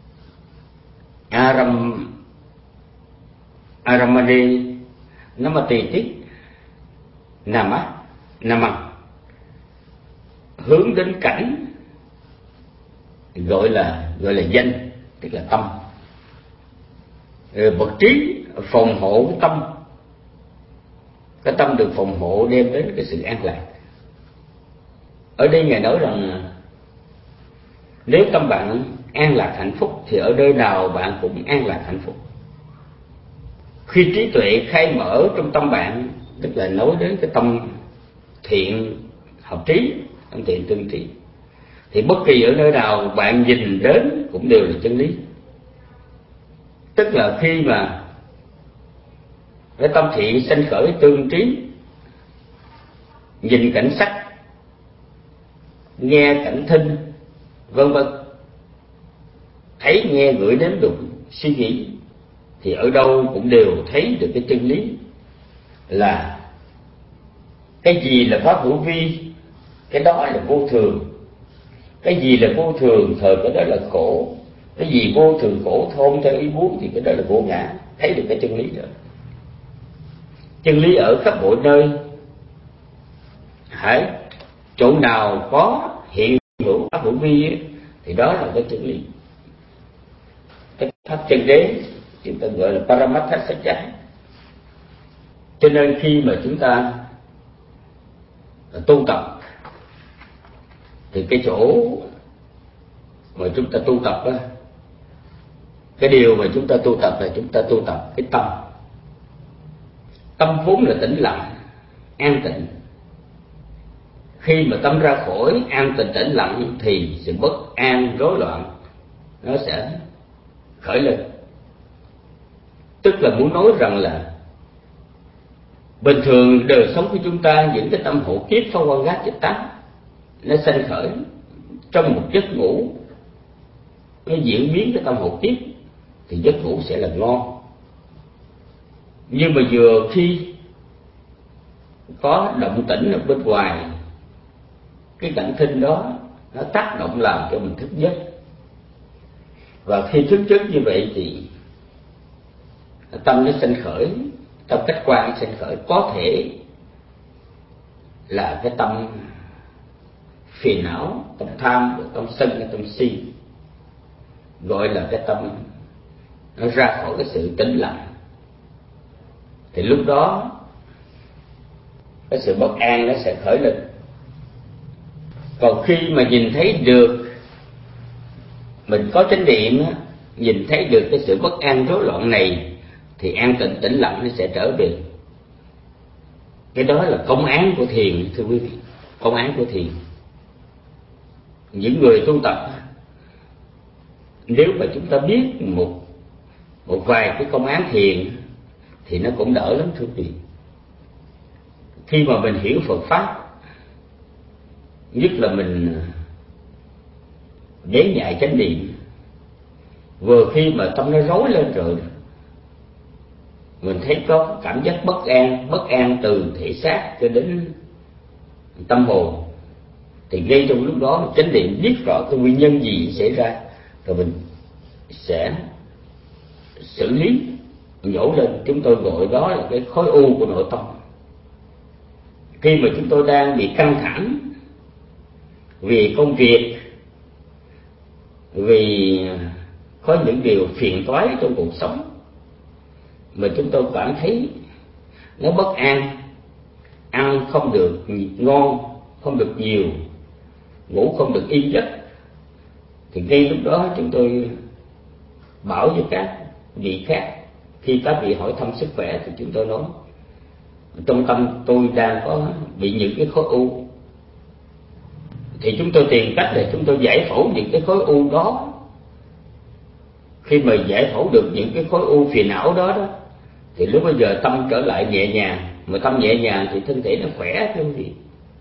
Aramane Namatiti Namang, hướng đến cảnh gọi là danh, tức là tâm. Bậc trí phòng hộ cái tâm, cái tâm được phòng hộ đem đến cái sự an lạc. Ở đây Ngài nói rằng nếu tâm bạn an lạc hạnh phúc thì ở nơi nào bạn cũng an lạc hạnh phúc. Khi trí tuệ khai mở trong tâm bạn, tức là nói đến cái tâm thiện hợp trí, tâm thiện tương trí, thì bất kỳ ở nơi nào bạn nhìn đến cũng đều là chân lý. Tức là khi mà cái tâm thiện sanh khởi tương trí, nhìn cảnh sắc, nghe cảnh thinh, vân vân, thấy nghe gửi đến đụng suy nghĩ, thì ở đâu cũng đều thấy được cái chân lý là cái gì là pháp hữu vi, cái đó là vô thường. Cái gì là vô thường, thời cái đó là khổ. Cái gì vô thường khổ thôn theo ý muốn thì cái đó là vô ngã, thấy được cái chân lý đó. Chân lý ở khắp mọi nơi, hãy chỗ nào có hiện hữu pháp hữu vi thì đó là cái chân lý. Cái pháp chân đế chúng ta gọi là Paramattha Satya. Cho nên khi mà chúng ta tu tập thì cái chỗ mà chúng ta tu tập đó, cái điều mà chúng ta tu tập là chúng ta tu tập cái tâm. Tâm vốn là tĩnh lặng, an tịnh. Khi mà tâm ra khỏi an tịnh tĩnh lặng thì sự bất an rối loạn nó sẽ khởi lên. Tức là muốn nói rằng là bình thường đời sống của chúng ta, những cái tâm hộ kiếp phá quan gác chịch tánh nó sanh khởi trong một giấc ngủ, nó diễn biến cái tâm hộ kiếp thì giấc ngủ sẽ là ngon. Nhưng mà vừa khi có động tĩnh ở bên ngoài, cái cảnh thinh đó nó tác động làm cho mình thức giấc. Và khi thức giấc như vậy thì tâm nó sanh khởi, tâm cách quan nó sanh khởi, có thể là cái tâm phiền não, tâm tham, tâm sân, tâm si, gọi là cái tâm nó ra khỏi cái sự tĩnh lặng. Thì lúc đó cái sự bất an nó sẽ khởi lên. Còn khi mà nhìn thấy được, mình có chánh niệm, nhìn thấy được cái sự bất an rối loạn này thì an tịnh tĩnh lặng nó sẽ trở về. Cái đó là công án của thiền, thưa quý vị, công án của thiền. Những người tu tập, nếu mà chúng ta biết một vài cái công án thiền thì nó cũng đỡ lắm, thưa quý vị. Khi mà mình hiểu Phật pháp, nhất là mình bén nhạy chánh niệm, vừa khi mà tâm nó rối lên rồi, mình thấy có cảm giác bất an từ thể xác cho đến tâm hồn, thì ngay trong lúc đó chánh niệm biết rõ cái nguyên nhân gì xảy ra, rồi mình sẽ xử lý, nhổ lên. Chúng tôi gọi đó là cái khối u của nội tâm. Khi mà chúng tôi đang bị căng thẳng vì công việc, vì có những điều phiền toái trong cuộc sống mà chúng tôi cảm thấy nó bất an, ăn không được ngon, không được nhiều, ngủ không được yên giấc, thì ngay lúc đó chúng tôi bảo với các vị khác, khi các vị hỏi thăm sức khỏe thì chúng tôi nói trong tâm tôi đang có bị những cái khối u, thì chúng tôi tìm cách để chúng tôi giải phẫu những cái khối u đó. Khi mà giải phẫu được những cái khối u phiền não đó thì lúc bây giờ tâm trở lại nhẹ nhàng. Mà tâm nhẹ nhàng thì thân thể nó khỏe, thưa quý vị.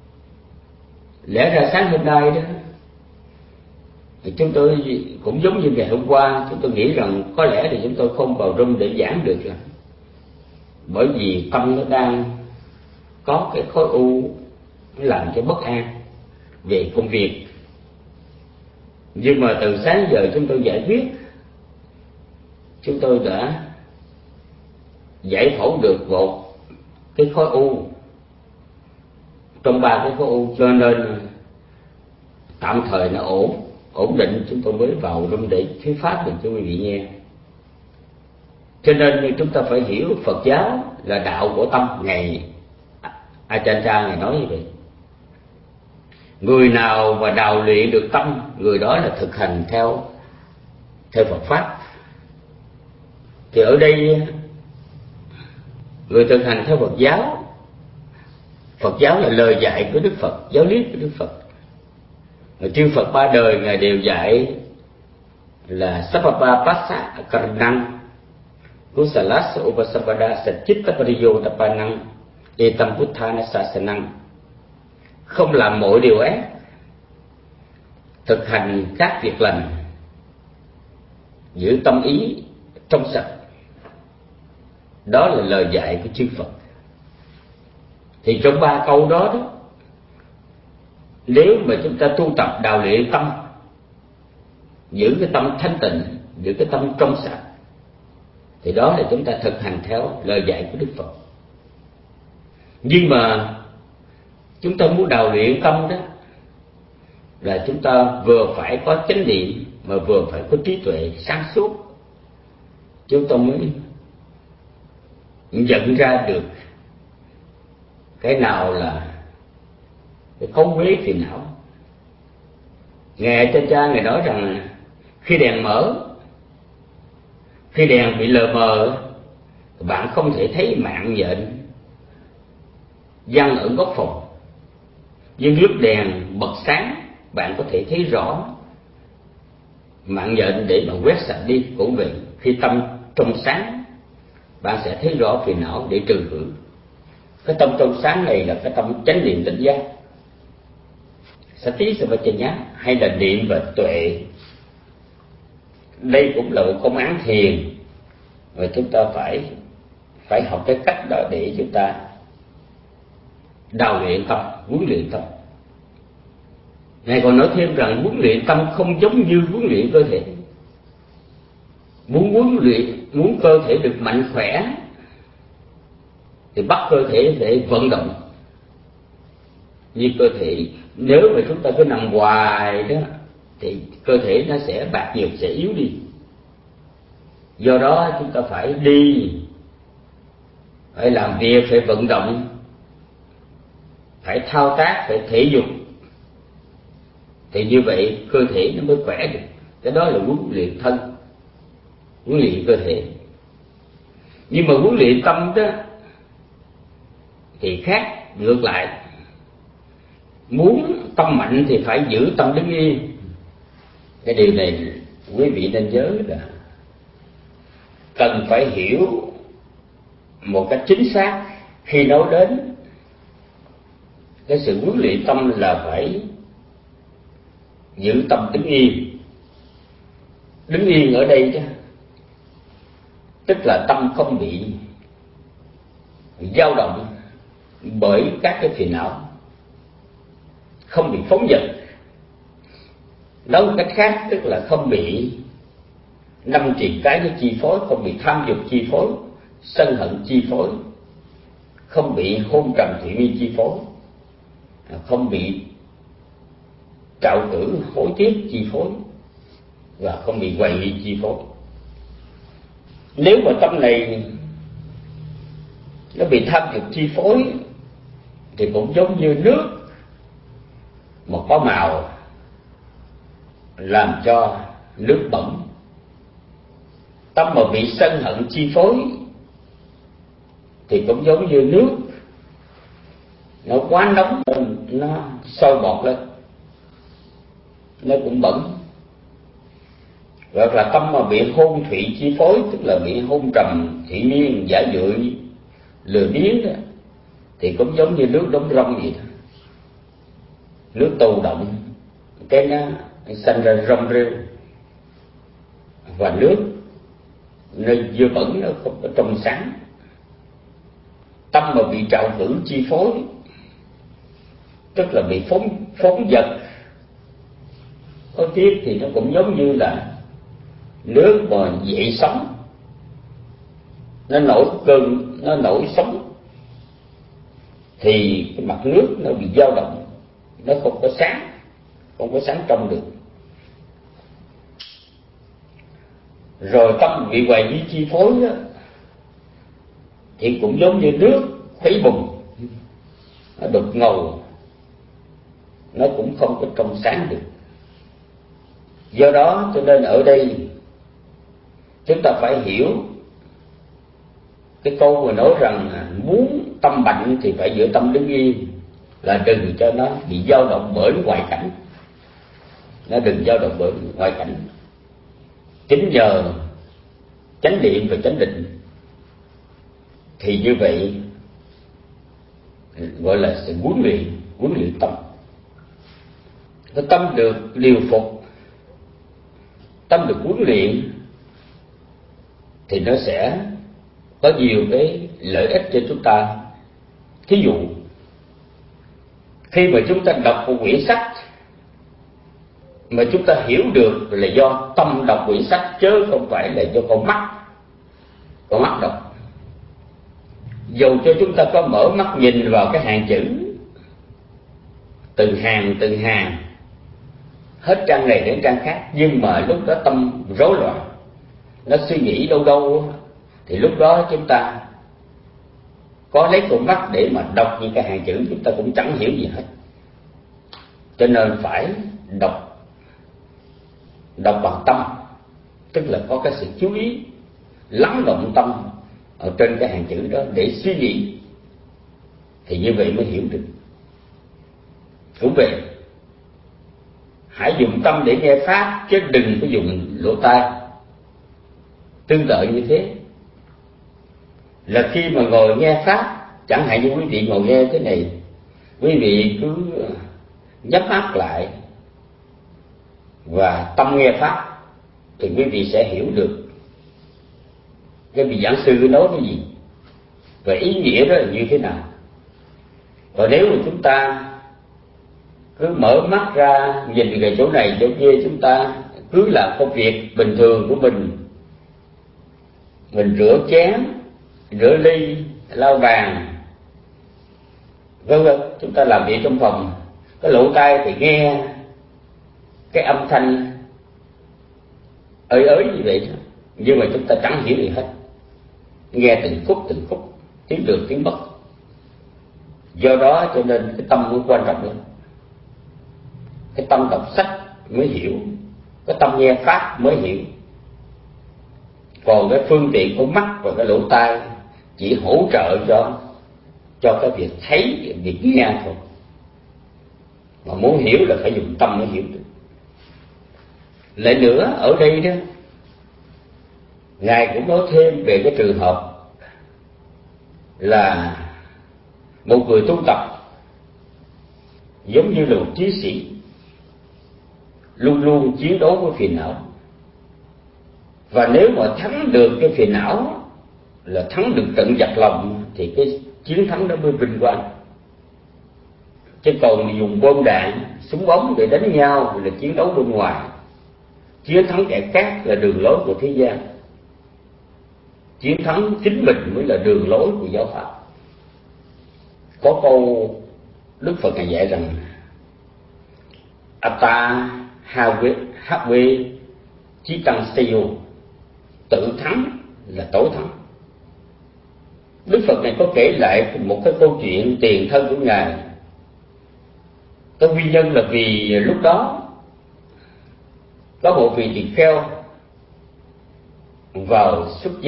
Lẽ ra sáng hôm nay đó thì chúng tôi cũng giống như ngày hôm qua, chúng tôi nghĩ rằng có lẽ thì chúng tôi không vào room để giảng được rồi, bởi vì tâm nó đang có cái khối u làm cho bất an về công việc. Nhưng mà từ sáng giờ chúng tôi giải quyết, chúng tôi đã giải phẫu được một cái khối u trong 3 cái khối u, cho nên tạm thời nó ổn định, chúng tôi mới vào room để thuyết pháp được cho quý vị nghe. Cho nên chúng ta phải hiểu Phật giáo là đạo của tâm. Ngài Ajahn Chah Ngài nói như vậy. Người nào mà đào luyện được tâm, người đó là thực hành theo Phật pháp. Thì ở đây người thực hành theo Phật giáo, Phật giáo là lời dạy của Đức Phật, giáo lý của Đức Phật. Chư Phật 3 đời Ngài đều dạy là Sabbapa Passa Karanang Kusalas Upasampada Satchitta Pariyotapanang Etam Buddhana Sasanang. Không làm mọi điều ác, thực hành các việc lành, giữ tâm ý trong sạch. Đó là lời dạy của chư Phật. Thì trong 3 câu đó, nếu mà chúng ta tu tập đào luyện tâm giữ cái tâm thanh tịnh, giữ cái tâm trong sạch, thì đó là chúng ta thực hành theo lời dạy của Đức Phật. Nhưng mà chúng ta muốn đào luyện tâm đó là chúng ta vừa phải có chánh niệm mà vừa phải có trí tuệ sáng suốt, chúng ta mới nhận ra được cái nào là cái khống quế phiền não. Ngài cha Ngài nói rằng khi đèn mở, khi đèn bị lờ mờ, bạn không thể thấy mạng nhện giăng ở góc phòng, nhưng lúc đèn bật sáng bạn có thể thấy rõ mạng nhện để mà quét sạch đi. Cũng vậy, khi tâm trong sáng bạn sẽ thấy rõ phiền não để trừ khử. Cái tâm trong sáng này là cái tâm chánh niệm tỉnh giác, sati savachanya, hay là niệm và tuệ. Đây cũng là một công án thiền, và chúng ta phải học cái cách đó để chúng ta đào luyện tâm, huấn luyện tâm. Ngài còn nói thêm rằng huấn luyện tâm không giống như huấn luyện cơ thể. Muốn cơ thể được mạnh khỏe thì bắt cơ thể phải vận động. Như cơ thể nếu mà chúng ta cứ nằm hoài đó thì cơ thể nó sẽ bạc nhược, sẽ yếu đi. Do đó chúng ta phải đi, phải làm việc, phải vận động, phải thao tác, phải thể dục, thì như vậy cơ thể nó mới khỏe được. Cái đó là huấn luyện thân, huấn luyện cơ thể. Nhưng mà huấn luyện tâm đó thì khác, ngược lại. Muốn tâm mạnh thì phải giữ tâm đứng yên. Cái điều này quý vị nên nhớ là cần phải hiểu một cách chính xác khi nói đến cái sự huấn luyện tâm là phải giữ tâm đứng yên. Đứng yên ở đây chứ, tức là tâm không bị dao động bởi các cái phiền não, không bị phóng dật. Nói một cách khác tức là không bị năm triền cái với chi phối, không bị tham dục chi phối, sân hận chi phối, không bị hôn trầm thủy miên chi phối, không bị trạo cử hối tiếc chi phối, và không bị hoài nghi chi phối. Nếu mà tâm này nó bị tham dục chi phối thì cũng giống như nước một có màu làm cho nước bẩn. Tâm mà bị sân hận chi phối thì cũng giống như nước nó quá nóng lên, nó sôi bọt lên, nó cũng bẩn. Hoặc là tâm mà bị hôn thủy chi phối, tức là bị hôn trầm thị miên, giả dưỡi, lừa biếng đó, thì cũng giống như nước đóng rong vậy thôi. Nước tù động cái nó sanh ra rong rêu, và nước nơi vừa bẩn, nó không có trong sáng. Tâm mà bị trạo cử chi phối, tức là bị phóng dật có tiếc, thì nó cũng giống như là nước mà dậy sóng, nó nổi cơn, nó nổi sóng, thì cái mặt nước nó bị dao động, nó không có sáng, không có sáng trong được. Rồi tâm bị hoài nghi chi phối đó, thì cũng giống như nước khuấy bùng, nó đục ngầu, nó cũng không có trong sáng được. Do đó cho nên ở đây chúng ta phải hiểu cái câu mà nói rằng muốn tâm mạnh thì phải giữ tâm đứng yên, là đừng cho nó bị dao động bởi ngoại cảnh. Nó đừng dao động bởi ngoại cảnh. Chính nhờ chánh niệm và chánh định thì như vậy gọi là sự huấn luyện tâm. Cái tâm được điều phục, tâm được huấn luyện thì nó sẽ có nhiều cái lợi ích cho chúng ta. Thí dụ khi mà chúng ta đọc một quyển sách mà chúng ta hiểu được là do tâm đọc quyển sách, chứ không phải là do con mắt đọc. Dù cho chúng ta có mở mắt nhìn vào cái hàng chữ từng hàng hết trang này đến trang khác, nhưng mà lúc đó tâm rối loạn, nó suy nghĩ đâu, thì lúc đó chúng ta có lấy con mắt để mà đọc những cái hàng chữ, chúng ta cũng chẳng hiểu gì hết. Cho nên phải đọc bằng tâm, tức là có cái sự chú ý, lắng động tâm ở trên cái hàng chữ đó để suy nghĩ, thì như vậy mới hiểu được. Cũng vậy, hãy dùng tâm để nghe pháp, chứ đừng có dùng lỗ tai. Tương tự như thế, là khi mà ngồi nghe pháp, chẳng hạn như quý vị ngồi nghe thế này, quý vị cứ nhắm mắt lại và tâm nghe pháp, thì quý vị sẽ hiểu được cái vị giảng sư nói cái gì và ý nghĩa đó là như thế nào. Còn nếu mà chúng ta cứ mở mắt ra nhìn về chỗ này chỗ kia, chúng ta cứ làm công việc bình thường của mình rửa chén, rửa ly, lau bàn, vân vân, chúng ta làm việc trong phòng, cái lỗ tai thì nghe cái âm thanh ới như vậy thôi, nhưng mà chúng ta chẳng hiểu gì hết, nghe từng khúc tiếng được tiếng mất. Do đó cho nên cái tâm mới quan trọng lắm. Cái tâm đọc sách mới hiểu, cái tâm nghe pháp mới hiểu. Còn cái phương tiện của mắt và cái lỗ tai chỉ hỗ trợ cho cái việc thấy, việc nghe thôi. Mà muốn hiểu là phải dùng tâm mới hiểu được. Lại nữa, ở đây đó, Ngài cũng nói thêm về cái trường hợp là một người tu tập giống như là một chiến sĩ luôn luôn chiến đấu với phiền não. Và nếu mà thắng được cái phiền não, là thắng được tận giặc lòng, thì cái chiến thắng đó mới vinh quang. Chứ còn dùng bom đạn, súng bóng để đánh nhau là chiến đấu bên ngoài. Chiến thắng kẻ khác là đường lối của thế gian, chiến thắng chính mình mới là đường lối của giáo pháp. Có câu Đức Phật Ngài dạy rằng Atta Hawe Chí Tăng Seyo, tự thắng là tối thắng. Đức Phật này có kể lại một cái câu chuyện tiền thân của Ngài. Cái nguyên nhân là vì lúc đó có một vị tỳ kheo vào xuất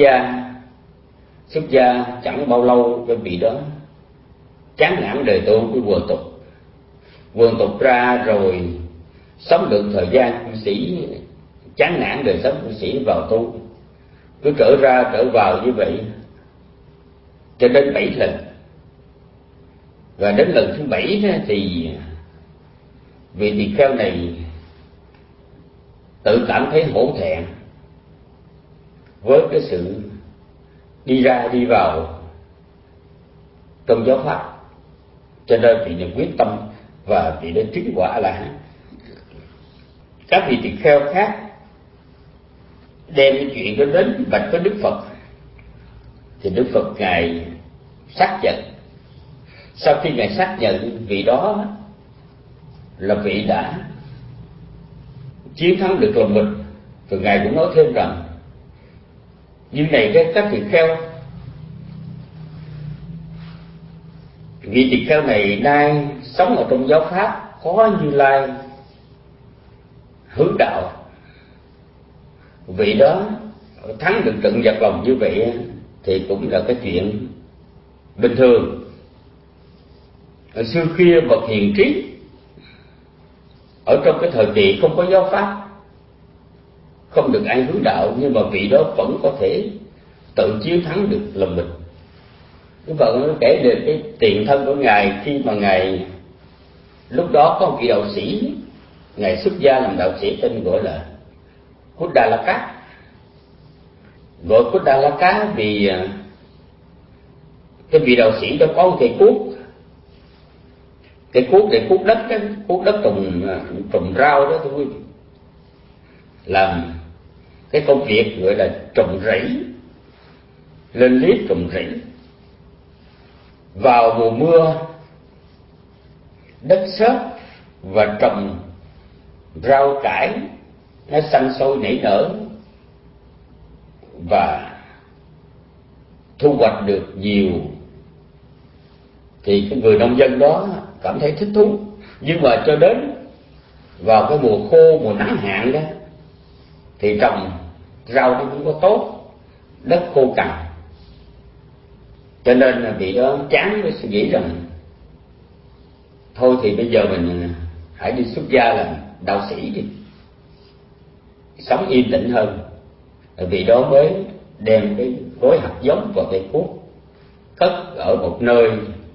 gia chẳng bao lâu, cái vị đó chán nản đời tu của quần tục ra rồi sống được thời gian cư sĩ, chán nản đời sống cư sĩ vào tu, cứ trở ra trở vào như vậy cho đến 7 lần. Và đến lần thứ 7 thì vị tỳ kheo này tự cảm thấy hổ thẹn với cái sự đi ra đi vào trong giáo pháp, cho nên vị này quyết tâm và vị đã chứng quả là các vị tỳ kheo khác đem cái chuyện đó đến bạch với Đức Phật, thì Đức Phật Ngài xác nhận. Sau khi Ngài xác nhận vị đó là vị đã chiến thắng được lòng mình, rồi Ngài cũng nói thêm rằng như này các tỳ kheo, vị tỳ kheo này nay sống ở trong giáo pháp có Như Lai hướng đạo, vị đó thắng được trận giặc lòng như vậy thì cũng là cái chuyện bình thường. Ở xưa kia bậc hiền trí ở trong cái thời kỳ không có giáo pháp, không được ai hướng đạo, nhưng mà vị đó vẫn có thể tự chiến thắng được lòng mình. Đức Phật nó kể được cái tiền thân của Ngài khi mà Ngài lúc đó có một vị đạo sĩ, Ngài xuất gia làm đạo sĩ tên gọi là Kuddalaka. Gọi Kuddalaka vì cái vị đạo sĩ đó có một cây cuốc để cuốc đất đó, cuốc đất trồng rau đó thưa quý vị. làm cái công việc gọi là trồng rẫy, lên liếp trồng rẫy. Vào mùa mưa, đất xốp và trồng rau cải nó xanh sôi nảy nở, và thu hoạch được nhiều, thì cái người nông dân đó cảm thấy thích thú. Nhưng mà cho đến vào cái mùa khô, mùa nắng hạn đó, thì trồng rau nó không có tốt, đất khô cằn. Cho nên là vị đó chán, mới suy nghĩ rằng thôi thì bây giờ mình hãy đi xuất gia làm đạo sĩ đi, sống yên tĩnh hơn. Vị đó mới đem cái gói hạt giống vào cây cuốc, cất ở một nơi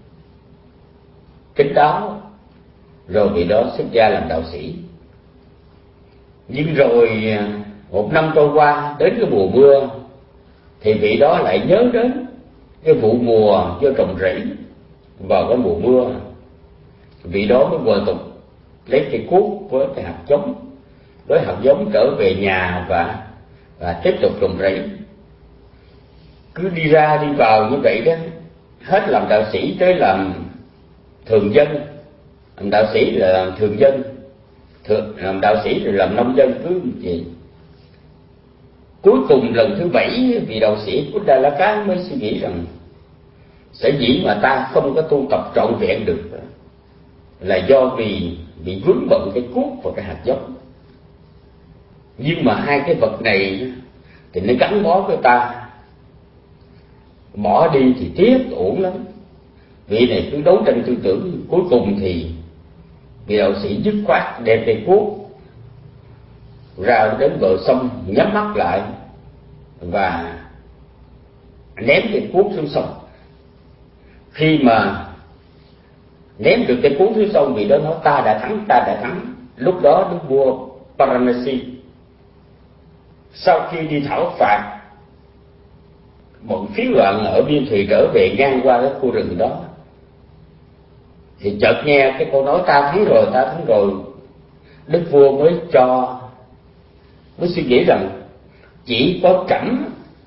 kín đáo, rồi vị đó xuất gia làm đạo sĩ. Nhưng rồi một năm trôi qua, đến cái mùa mưa, thì vị đó lại nhớ đến cái vụ mùa do trồng rẫy vào cái mùa mưa. Vị đó mới quờ tục lấy cây cuốc với cái hạt giống, trở về nhà và tiếp tục trồng rẫy. Cứ đi ra đi vào như vậy đó, hết làm đạo sĩ tới làm thường dân. Làm đạo sĩ là làm thường dân, làm đạo sĩ rồi làm nông dân, cứ như vậy. Cuối cùng lần thứ 7, vị đạo sĩ của Đà La Cát mới suy nghĩ rằng sở dĩ mà ta không có tu tập trọn vẹn được là do vì bị vướng bận cái cuốc và cái hạt giống. Nhưng mà hai cái vật này thì nó gắn bó với ta, bỏ đi thì tiếc uổng lắm. Vị này cứ đấu tranh tư tưởng, cuối cùng thì vị đạo sĩ dứt khoát đem cây cuốc ra đến bờ sông, nhắm mắt lại và ném cây cuốc xuống sông. Khi mà ném được cây cuốc xuống sông, vị đó nói ta đã thắng. Lúc đó đức vua Paranasi sau khi đi thảo phạt bọn phiến loạn ở biên thùy trở về ngang qua cái khu rừng đó, thì chợt nghe cái câu nói ta thắng rồi. Đức vua mới suy nghĩ rằng chỉ có Trẫm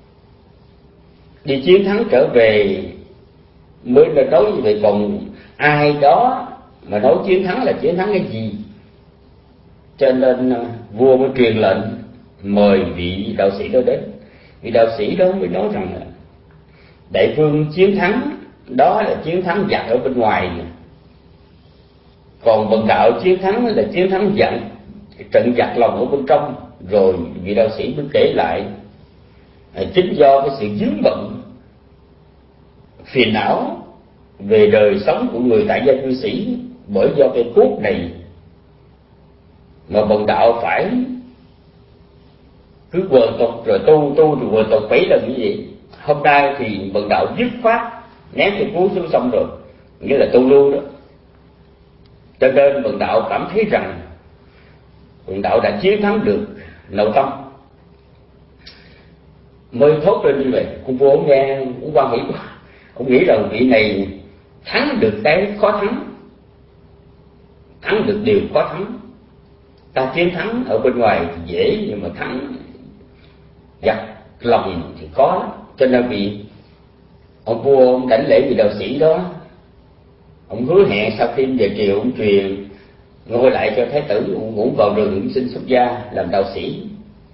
đi chiến thắng trở về mới là nói như vậy, còn ai đó mà nói chiến thắng là chiến thắng cái gì. Cho nên vua mới truyền lệnh mời vị đạo sĩ đó đến. Vị đạo sĩ đó mới nói rằng là đại vương chiến thắng đó là chiến thắng giặc ở bên ngoài, còn bần đạo chiến thắng là chiến thắng trận giặc lòng ở bên trong. Rồi vị đạo sĩ mới kể lại chính do cái sự vướng bận phiền não về đời sống của người tại gia cư sĩ, bởi do cái cuốc này mà bần đạo phải cứ quờ tục rồi tu rồi quờ tục 7 lần như vậy. Hôm nay thì bần đạo dứt khoát ném cái cuốc xuống sông rồi, nghĩa là tu luôn đó. Cho nên bần đạo cảm thấy rằng bần đạo đã chiến thắng được nội tâm, mới thốt lên như vậy. Ông vua nghe cũng quan hỷ quá, ông nghĩ rằng vị này thắng được cái khó thắng được điều khó thắng. Ta chiến thắng ở bên ngoài thì dễ, nhưng mà thắng giặc lòng thì khó lắm. Cho nên vì ông vua ông đảnh lễ vị đạo sĩ đó, ông hứa hẹn sau khi về triều ông truyền ngôi lại cho thái tử, ông cũng vào rừng ông xin xuất gia làm đạo sĩ.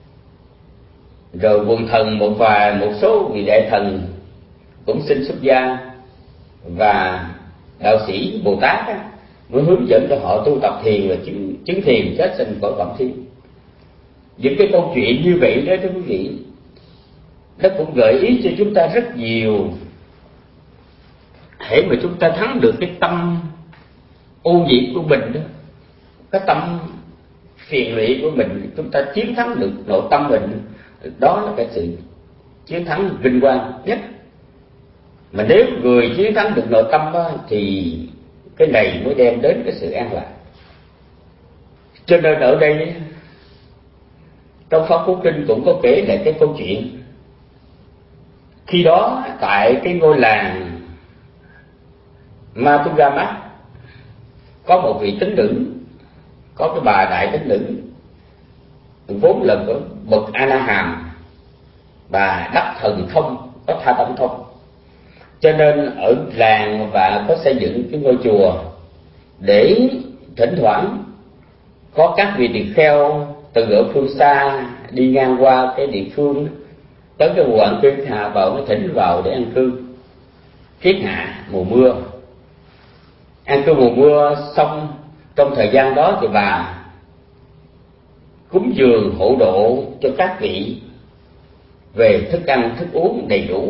Rồi quần thần một số vị đại thần cũng xin xuất gia, và đạo sĩ Bồ Tát mới hướng dẫn cho họ tu tập thiền và chứng thiền chết sinh cõi Phạm Thiên. Những cái câu chuyện như vậy đó thưa quý vị, nó cũng gợi ý cho chúng ta rất nhiều. Hễ mà chúng ta thắng được cái tâm ô nhiễm của mình đó, cái tâm phiền lụy của mình, chúng ta chiến thắng được nội tâm mình, đó là cái sự chiến thắng vinh quang nhất. Mà nếu người chiến thắng được nội tâm đó, thì cái này mới đem đến cái sự an lạc. Cho nên ở đây trong Pháp Cú Kinh cũng có kể lại cái câu chuyện khi đó tại cái ngôi làng Mathugamat có một vị tín nữ, có cái bà đại tín nữ vốn là của bậc A La Hàm và đắc thần thông, có tha tâm thông, cho nên ở làng và có xây dựng cái ngôi chùa để thỉnh thoảng có các vị tỳ kheo từ ở phương xa đi ngang qua cái địa phương tới cái mùa an cư hạ vào nó thỉnh vào để an cư triết hạ mùa mưa. An cư mùa mưa xong, trong thời gian đó thì bà cúng dường hộ độ cho các vị về thức ăn thức uống đầy đủ.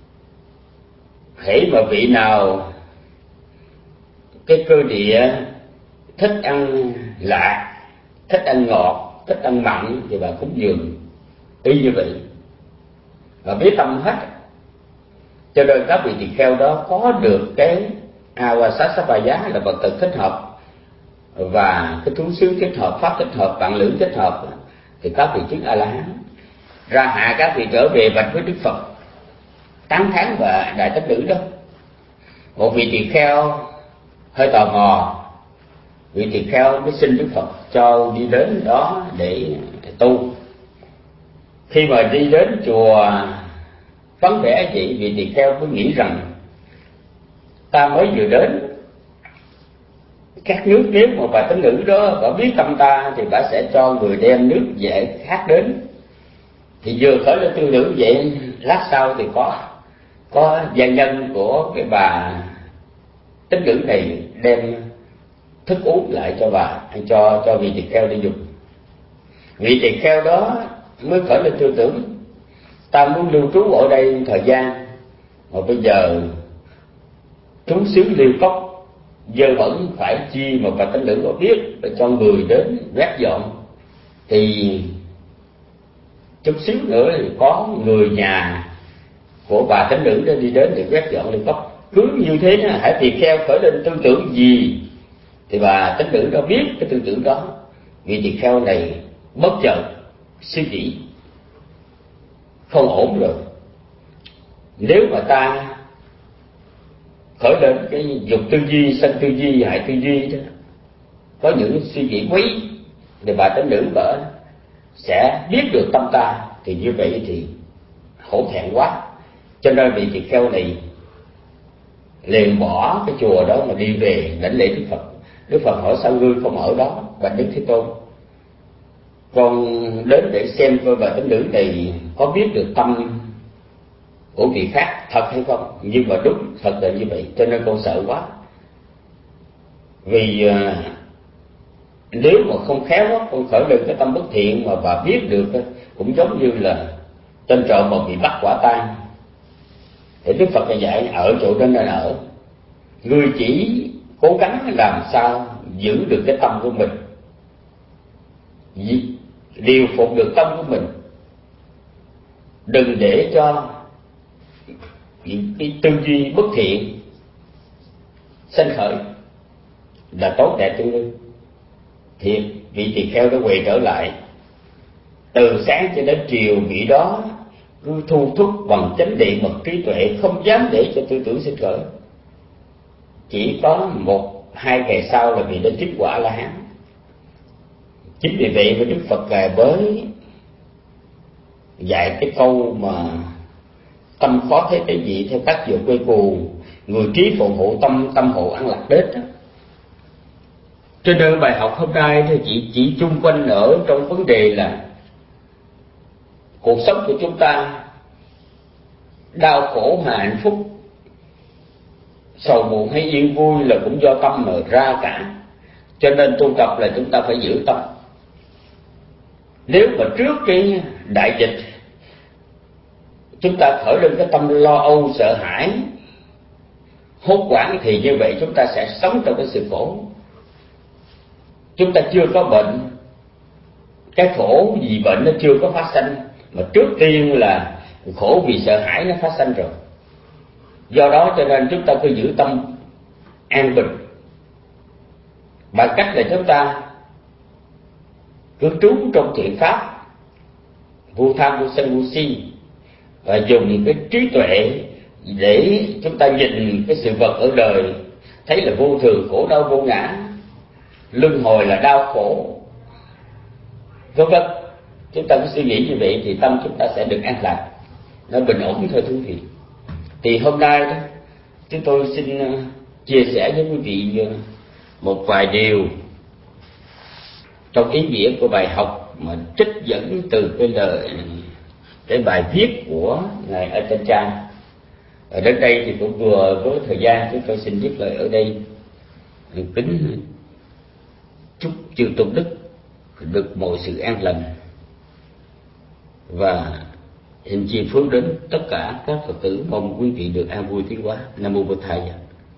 Hễ mà vị nào cái cơ địa thích ăn lạ, thích ăn ngọt, thích ăn mặn thì bà cúng dường y như vậy, và biết tâm hết. Cho nên các vị tỳ kheo đó có được cái Avasasapaya là vật thực thích hợp và cái thú xứ thích hợp, pháp thích hợp, vạn lữ thích hợp, thì các vị chứng A La Hán. Ra hạ các vị trở về bạch với Đức Phật tán thán và đại tánh nữ đó. Một vị tỳ kheo hơi tò mò, vị tỳ kheo mới xin Đức Phật cho đi đến đó để tu. Khi mà đi đến chùa vắng vẻ vậy, vị tỳ kheo mới nghĩ rằng ta mới vừa đến, các nước nếu mà bà tánh nữ đó bà biết tâm ta thì bà sẽ cho người đem nước về khác đến. Thì vừa khởi lên tư tưởng vậy, lát sau thì có gia nhân của cái bà tánh nữ này đem thức uống lại cho bà, cho vị tỳ kheo đi dùng. Vị tỳ kheo đó mới khởi lên tư tưởng, ta muốn lưu trú ở đây thời gian, mà bây giờ trú xứ Liêu Cốc dơ bẩn phải chi mà bà tánh nữ có biết, để cho người đến quét dọn. Thì chút xíu nữa thì có người nhà của bà tánh nữ đã đi đến để quét dọn Liêu Cốc. Cứ như thế, hãy tỳ kheo khởi lên tư tưởng gì thì bà tánh nữ đã biết cái tư tưởng đó. Vị tỳ kheo này bất chợt suy nghĩ không ổn rồi. Nếu mà ta khởi lên cái dục tư duy, sân tư duy, hại tư duy đó, có những suy nghĩ quý, thì bà tánh nữ vợ sẽ biết được tâm ta, thì như vậy thì hổ thẹn quá. Cho nên vị tỳ kheo này liền bỏ cái chùa đó mà đi về đảnh lễ Đức Phật. Đức Phật hỏi sao ngươi không ở đó? Bạch Đức Thế Tôn, con đến để xem coi bà tánh nữ này có biết được tâm của vị khác thật hay không. Nhưng mà đúng thật là như vậy, cho nên con sợ quá. Vì nếu mà không khéo con khởi lên cái tâm bất thiện mà bà biết được, cũng giống như là tên trộm mà bị bắt quả tang. Thì Đức Phật dạy ở chỗ đó nên ở, ngươi chỉ cố gắng làm sao giữ được cái tâm của mình, điều phục được tâm của mình, đừng để cho những cái tư duy bất thiện sanh khởi, là tốt đẹp cho ngươi. Thì vị tỳ kheo đó quay trở lại, từ sáng cho đến chiều vị đó cứ thu thúc bằng chánh điện mật trí tuệ, không dám để cho tư tưởng sinh khởi. Chỉ có 1-2 ngày sau là vị đến chứng quả La Hán. Chính vì vậy mà Đức Phật mới dạy cái câu mà tâm khó thế tế vị theo tác dụng quay cuồng, người trí phụng hộ tâm, tâm hộ an lạc đết đó. Cho nên bài học hôm nay thì chỉ chung quanh ở trong vấn đề là cuộc sống của chúng ta đau khổ hay hạnh phúc, sầu buồn hay yên vui là cũng do tâm mà ra cả. Cho nên tu tập là chúng ta phải giữ tâm. Nếu mà trước cái đại dịch chúng ta khởi lên cái tâm lo âu sợ hãi hốt hoảng, thì như vậy chúng ta sẽ sống trong cái sự khổ. Chúng ta chưa có bệnh, cái khổ vì bệnh nó chưa có phát sinh, mà trước tiên là khổ vì sợ hãi nó phát sinh rồi. Do đó cho nên chúng ta cứ giữ tâm an bình bằng cách là chúng ta cứ trú trong thiện pháp, vô tham vô sân vô si, và dùng cái trí tuệ để chúng ta nhìn cái sự vật ở đời, thấy là vô thường, khổ đau vô ngã, luân hồi là đau khổ, vân vân. Chúng ta cứ suy nghĩ như vậy thì tâm chúng ta sẽ được an lạc, nó bình ổn thôi thú vị. Thì hôm nay đó, chúng tôi xin chia sẻ với quý vị một vài điều trong ý nghĩa của bài học mà trích dẫn từ cái bài viết của ngài Ajahn Chah. Ở đến đây thì cũng vừa với thời gian, chúng tôi xin dứt lời ở đây. Kính chúc chư tôn đức được mọi sự an lành và hình chi phước đến tất cả các Phật tử. Mong quý vị được an vui tiến hóa. Nam mô Bổn Thầy.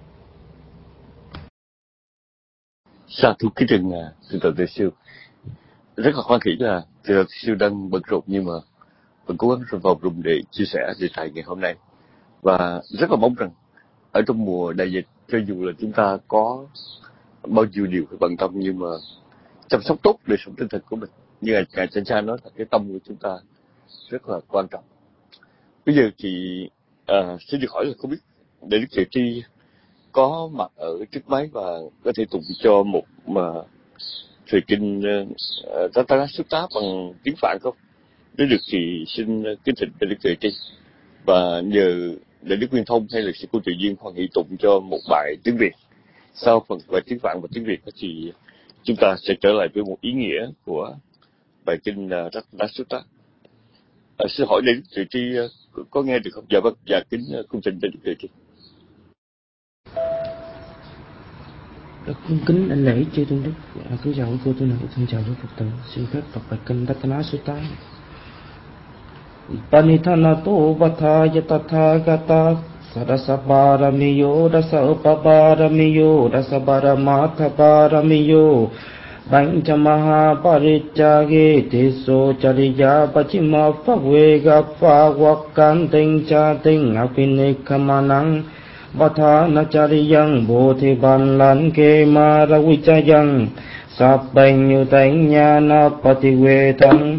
Sa thú kính trình Thượng tọa Tuệ Siêu, rất là hoan hỷ là Thượng tọa Tuệ Siêu đang bận rộn nhưng mà vẫn cố gắng vào rùng để chia sẻ đề tài ngày hôm nay, và rất là mong rằng ở trong mùa đại dịch, cho dù là chúng ta có bao nhiêu điều phải bận tâm, nhưng mà chăm sóc tốt đời sống tinh thần của mình, như ngài Ajahn Chah nói là cái tâm của chúng ta rất là quan trọng. Bây giờ thì xin được hỏi là không biết Đại đức Tuệ Tri có mặt ở trước máy và có thể tụng cho một thời kinh Ratana Sutta bằng tiếng Phạn không? Nếu được thì xin kính thỉnh Đại đức Tuệ Tri, và nhờ Đại đức Nguyên Thông hay là sư cô Tự Duyên hoan hỷ tụng cho một bài tiếng Việt. Sau phần bài tiếng Phạn và tiếng Việt thì chúng ta sẽ trở lại với một ý nghĩa của bài kinh Ratana Sutta. Xin hỏi Đại đức Tuệ Tri có nghe được không? Dạ vâng, dạ kính cung trình Đại đức Tuệ Tri. Cung kính anh lễ chư tôn đức, kính chào quý cô tu nữ, xin chào quý Phật tử. Xin phép đọc bài kinh Ratana Sutta. Panithanato vathaya tathagata sadasaparamiyo dasapaparamiyo dasaparamatthaparamiyo Panchamaha parichage tiso chariya pachima phagvega phagvakanting chating apinikamanang Vathana-chariyang bodhi-ban-lan ke-ma-ra-vi-cha-yang Sabbanh-yu-tanh-nha-na-pati-ve-thang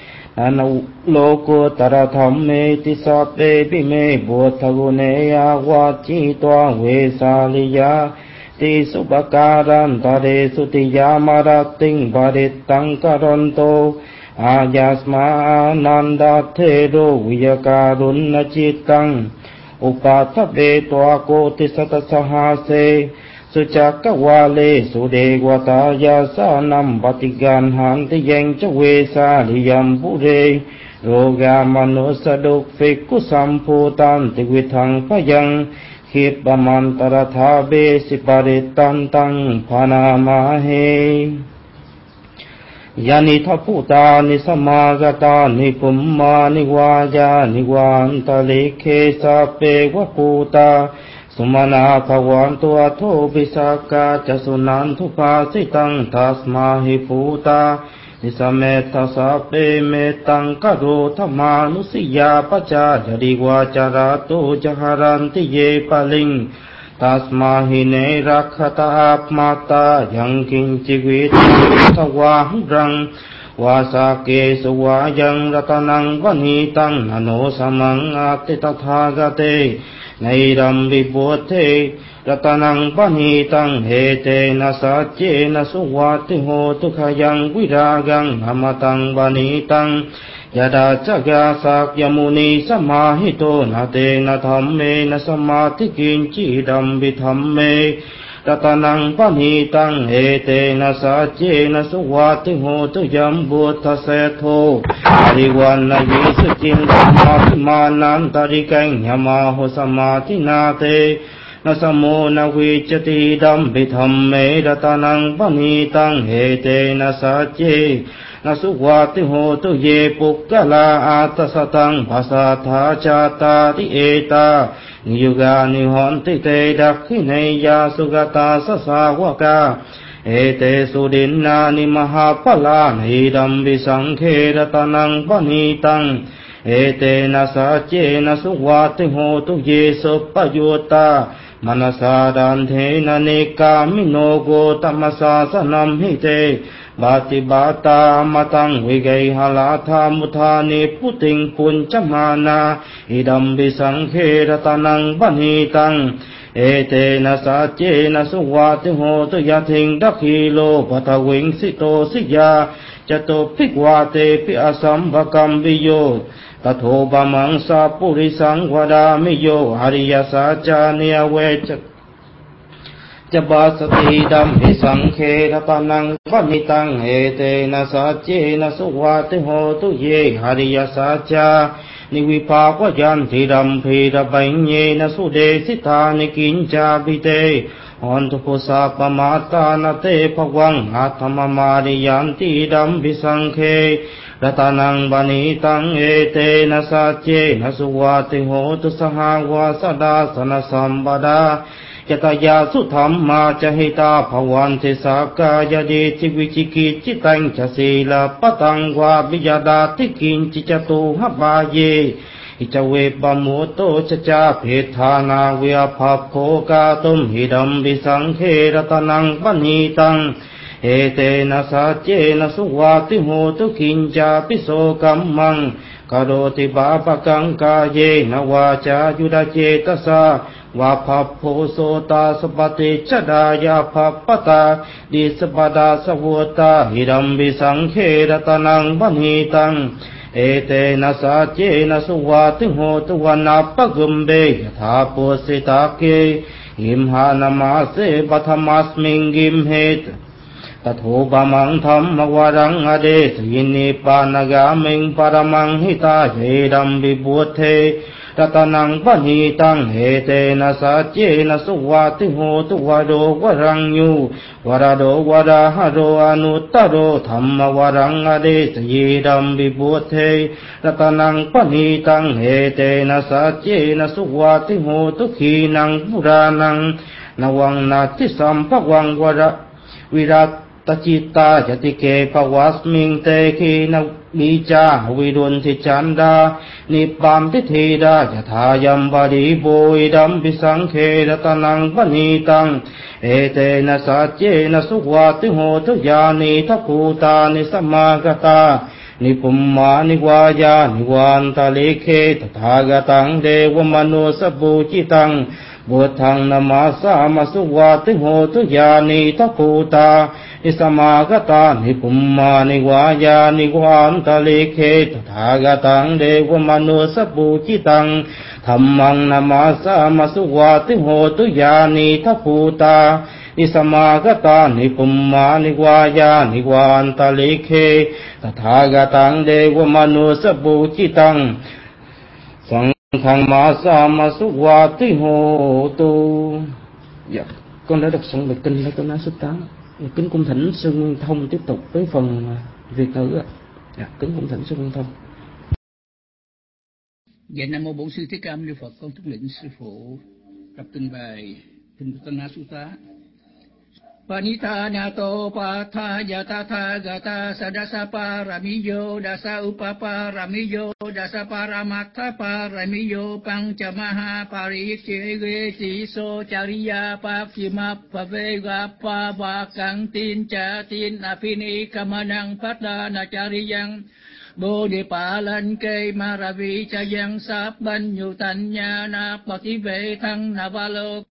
Nana-loko-tara-tham-me-ti-sa-pe-pi-me-bodha-gu-ne-ya-wa-chi-toa-ve-sa-li-ya Ti-su-pa-ka-ran-ta-re-su-ti-ya-ma-ra-ting-pa-ri-tang-ka-ran-to Ayasma-nanda-te-ro-vi-ya-ka-run-na-chit-tang Upathabe-toa-ko-ti-sa-ta-sa-ha-se Suchakka-wa-le Su-de-wa-ta-ya-sa-nam-pati-gan-han-ti-yang-cha-we-sa-li-yam-pu-re Roga-manu-sa-duk-phik-ku-sam-pu-tam-ti-vi-thang-pa-yang Khip-pa-man-ta-ra-tha-be-si-pa-ri-tan-tang-pa-na-ma-he Yani-tha-pu-ta-ni samma-gata-ni-kum-ma-ni-wa-ja-ni-wa-anta-li-khe-sa-pe-wa-pu-ta Sumana-ka-wan-tu-a-tho-pi-sa-ka-cha-su-nan-tu-pa-si-tang tas-ma-hi-pu-ta Nisamet-tha-sa-pe-me-tang-ka-ro-tha-ma-nu-si-ya-pa-cha-ja-ri-wa-cha-ra-tu-ja-haran-ti-ye-pa-ling Tasma-hi-ne-ra-kha-ta-ap-ma-ta-yang-kin-chi-vi-ta-wa-rang Wa-sa-ke-su-wa-yang-ratanang-va-ni-tang nano-samang-ati-tathagate Nairam-vi-bodhe Ratanang-va-ni-tang hete-na-sa-che-na-su-wa-ti-ho-tu-kha-yang Viragang-amatang-va-ni-tang Yada-cha-ga-sak-yamuni-samahito na-te-na-tham-me-na-samati-kin-chi-dam-vi-tham-me Ratanang-va-ni-tang hete-na-sa-che-na-su-wa-ti-ho-tu-yam-buddha-se-tho Ariwan-na-yi-su-chin-samati-man-nan-tari-kang-yama-ho-samati-na-te Nasamo-na-vi-chati-dam-vi-tham-me Ratanang-va-ni-tang hete-na-sa-che Nasu-wa-ti-ho-tu-ye-puk-ka-la-ata-sa-tang-pa-sa-tha-cha-ta-ri-eta Niyuga-ni-hon-ti-te-dak-hi-ne-ya-su-gata-sa-sa-wa-ka Ete-su-din-na-ni-maha-pala-ni-dam-vi-sang-khe-ratanang-va-ni-tang Ete-na-sa-che-na-su-wa-ti-ho-tu-ye-su-pa-yutta Manasa-dan-te-na-ni-ka-mi-no-go-tamasa-sa-nam-hi-te Bati-bata-matang-vi-gay-halatha-mutha-ni-puting-pun-cha-mana Idam-vi-sang-khe-ratanang-va-ni-tang Ete-na-sa-che-na-su-wa-ti-ho-tu-ya-ting-dak-hi-lo-pa-ta-wing-si-to-si-ya จตุภิกวาเตปิอสัมภกัมวิโยตโถปมังสาปุริสังวดามิโยหริยสัจจานิยเวจบาสติดัมภิสังเขรตานังปณิตังเอเตนะสัจเจนะสุวาติโหตุเยหริยสัจจานิวิภาคยันติดัมภิระบัญเยนะสุเดสิตานิกิญจาภิเตอันตุโพสะปมาตานะเตภวังอัตถมมาริยันติดัมภิสังเขรตานังปณิตังเอเตนะสัจเจนะสุวาติโหตุสหาวาสดาสนสัมปดายตายาสุธรรมาจหิตาภวันเทสากายเดจิวิจิกิจิตังจะศีลปตังวาบิยดาติกินจิจตุหบาเยอิจเวปโมโตชจาเพธานาเวภาโภกาตุมหิดัมบิสังเขรตนังปณิตังเอเตนะสัจเจนะสุวาติโหตุกินจาปิโสกัมมังกโรติบาปกังกาเยนะวาจายุดเจตสาวาภโพโสตาสปติชดายาภปตาดิสปดาสวุตาหิดัมบิสังเขรตนังปณิตังเอเตนะสัจเจนะสุวาติโหตุวนาปะกุมเบยถาปุสิตาเกหิมหานามาเสปัทมัสมิงกิมเหตตโถปมังธรรมวรังอเดสยินิปานกามิงปรมังหิตาเจดัมบิบุเทรัตนังปณิตังเอเตนะสัจเจนะสุวาติโหตุวโดวรังยูวรโดวราหโรอนุตตโรธรรมวรังอเดสยิดัมบิบุเทรัตนังปณิตังเอเตนะสัจเจนะสุวาติโหตุขีนังปุรานังนวังนาทิสัมภวังวรวิรัตตจิตตาจติเกภวัสมิงเตขีนวิจาวิรุณทิจันดานิปามทิธีดาจะทายัมบาริโบยดัมปิสังเขรตนังปณิตังเอเตนะสัจเจนะสุวาติโหตุยานิทัพภูตานิสมากตานิปุมมานิวายานิวันตะเลเคตถาคตังเดวมโนสบูจิตังบุทังนามาสามาสุวาติโหตุยานิทัพภูตานิสมากตานิปุมมานิวายานิวันตะเลเคตถาคตังเดวมโนสบูจิตังธัมมังนามาสามาสุวาติโหตุยานิทัพภูตานิสมากตานิปุมมานิวายานิวันตะเลเคตถาคตังเดวมโนสบูจิตังสังฆังมาสามาสุวาติโหตุdạ con đã đọc xong bài kinh Lê Tô Na Sutta. Kính cung thỉnh sư Nguyên Thông tiếp tục với phần Việt ngữ ạ. Dạ, kính cung thỉnh sư Nguyên Thông. Dạ Nam mô Bổn Sư Thích Ca Mâu Ni Phật. Con thúc lĩnh sư phụ đọc từng bài kinh Lê Tô Na Sutta. Panitanato pathaya tathagata sadasa paramiyo dasa upaparamiyo dasa paramatha paramiyo pancamaha parikshege siso chariya pakimapavega pavakang tin cha tin apini kamanang patana chariyang Bồ-đề pa-lan kê ma-ra-vi cha-yang sáp-ban-nhu-tanh-nha-na-pa-ti-ve-thăng-na-va-lô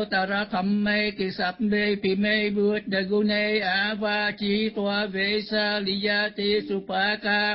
Ku-ta-ra-tham-me-ki-sap-me-pi-me-bu-đa-gu-ne-a-va-chi-toa-ve-sa-li-ya-ti-su-pa-ka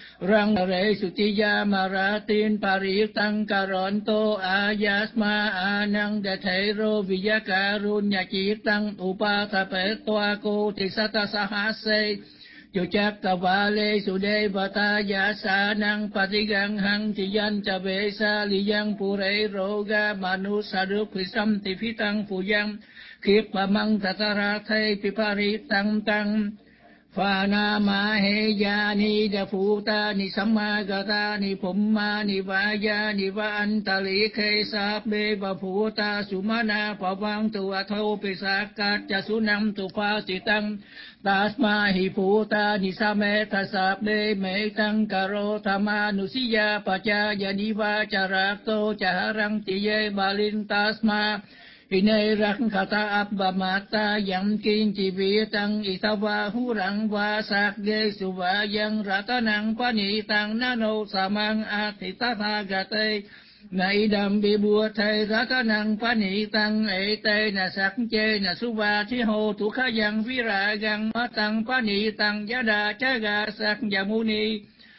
Rang-re-su-ti-ya-ma-ra-tin-pa-ri-tăng-ka-ron-ya-chi-tăng-upa-ta-pe-toa-ku-ti-sa-ta-sa-ha-se Chu chắc ta va lê su đê và ta giả sa năng pa ti gang hăng ti yan cha ve sa li yang pu re ro ga manu sa du phi sam ti phi tăng phu yang khiếp pa mang ta ta ra thê pi pa ri tăng tăng pha na ma he ya ni da phu ta ni sam ma ga ta ni phum ma ni va ya ni va an ta li khe sa be va phu ta su ma na pa vang tu a thâu pi sa ka cha su nam tu pa ti tăng Tasma hi puta ni same tasabde me tang karo tamanusiya pacha yaniva charakto chaharang tiye balin tasma Hine rang kata abba mata yang kin chivi tang isawa hurang wa sakge suva yang ratanang panitang nano samang ati tatha gate na idam bi bua thầy ratanang panitang ete na sakche na suva thi hồ tu kha yang viragang matang panitang yada chaga sak yamuni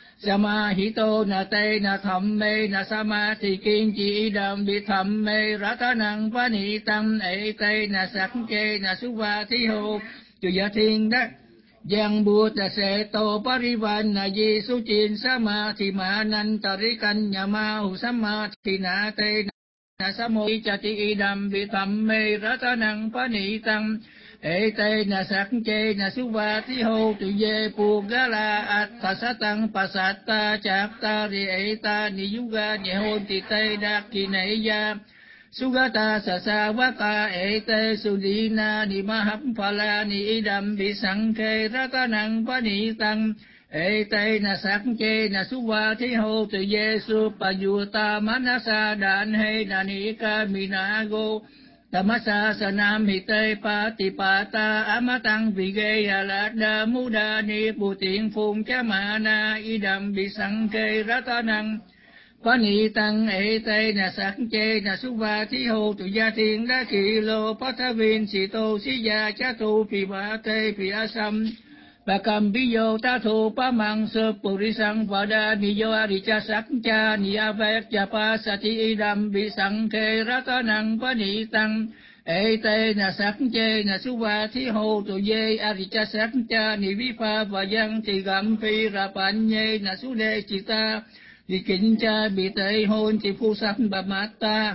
Samahito na te na tham mê na samadhi kiên chi đam bi tham mê ratanang panitang ete na sakche na suva thi hồ tu ya thiên đắc Giang Buddha sẽ tô parivan na Giêsu chin sama thì ma nan tarikan nhama hu sama thì na te na samo cha ti idam bi tham mê ratanang panitang ete na sakche na suva thi hồ tu ye pugala atta satang pasata chapta ri eta ni yuga ni hôn ti te dak ki nei ya Sugata sasavaka ete sudina ni mahampala ni idam bi sankhe ratanang panitang ete na sakche na suva thi hồ tu Giêsu payuta manasa đan he na ni ka minago Tamasa sanam hite patipata amatang vigeya lada muda ni puting phung chamana idam bi sankhe ratanang Panitang ete na sakche na suva thi hồ tu gia thiên đa kỳ lô patavin si tô si ya cha tu pi ba te pi asam Bà cầm bí dô ta thu pa mang sơ puri sang vada ni yo aricha sakcha ni avet cha pa sa thi idam bi sankhe ratanang panitang ete na sakche na suva thi hồ tu ye aricha sakcha ni vi pha và yang thì gam phi ra pan ye na su de chita Di kính cha bị tệ hôn thì phu sắc bà mát ta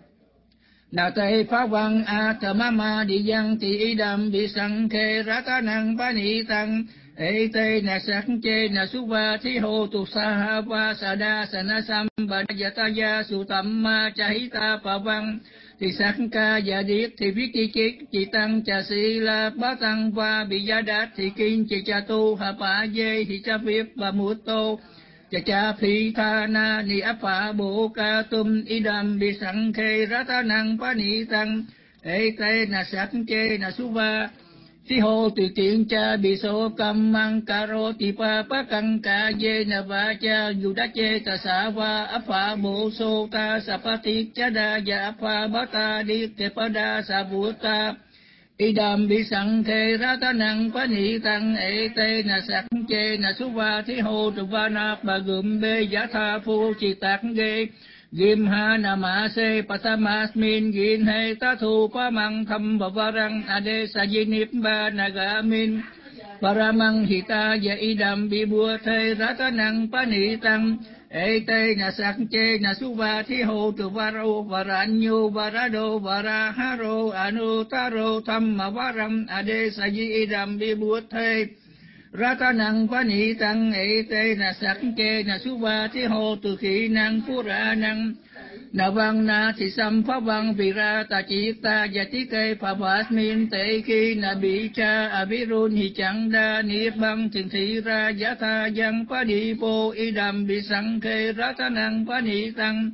Nào tệ phá văn a thờ ma đi văn thì ý đầm bị sẵn khê ra ta năng bá nị tăng ê tê nà sắc chê nà su va thi hồ tu sa ha va sa đa sa na sam bà na ta ya su tam ma cha hi ta pa văn thì sắc ca giả điết thì viết chi chiết chỉ tăng cha si la bá tăng va bị gia đạt thì kinh chỉ cha tu ha pa dê thì cha viết và mu tô cha phi tha na ni apa bo ca tum idam bi sang khe ratanang panitang ete na sakche na suva thi hồ từ tiện cha bị số cầm mang caro ti pa căng ca ye na va cha yu đa che ta sa va apa bo so ta sapati cha da ya apa bata di te pada sa buta Idam bi sang khe ratanang panitang ete na sakche na suva thi hồ tu va na ba gum be ya tha phu chi tak ge Gim ha na ma se patamasmin gin he ta thu pa mang tham bavarang ade sajinip ba nagamin paramang hita ya idam bi bua the ratanang panitang ete na sakche na suva thi hồ tu varo varanyu varado varaharo anutaro thamma varam ade saji idam bi bua the ratanang panitang ete na sakche na suva thi hồ tu khi năng puranang na vang na thì sam pháp vang vira ta chỉ ta yati cây phà vasmin te khi na bị cha avirun hi chẳng đa ni băng thình thị ra giá tha yang pa đi po idam bị sang khe ratanang panitang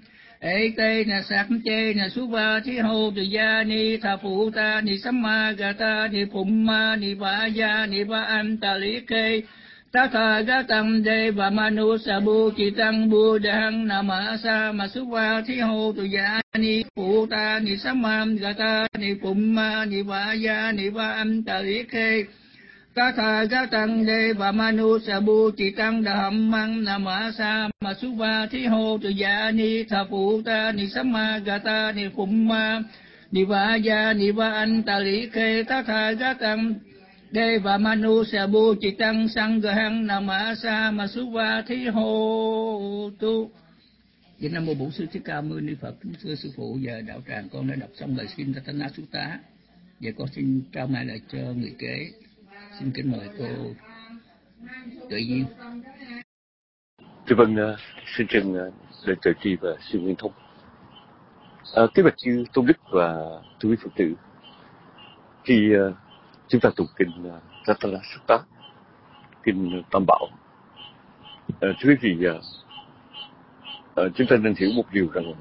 ete na sakche na suva thi hồ tu ya ni tha phụ ta ni samma gata ni phumma ni vaya ni va antali khe Tata gatam deva manu sabu kitang buddhang namasa masuva thi hồ tu ya ni phụ ta ni samam gata ni phumma ni vaya ni va antali khe Tata gatam deva manu sabu kitang dhammang namasa masuva thi hồ tu ya ni tha phụ ta ni samma gata ni phumma ni vaya ni va antali khe Tata gatam Deva manu sabu chitang sanghang namasa masuva thi hồ tu. Vậy Nam Mô Bổn Sư Thích Ca Mâu Ni Phật. Kính thưa sư phụ, giờ đạo tràng con đã đọc xong lời xin Ratana Sutta. Giờ con xin trao mai lại cho người kế. Xin kính mời cô Tự Nhiên. Thưa vâng, xin trân lời trợ tri và sư Nguyên Thông. Kính bạch chư tôn đức và thưa quý Phật tử, khi chúng ta tụng kinh Ratana Sutta, kinh Tam Bảo, thưa quý vị, chúng ta nên hiểu một điều rằng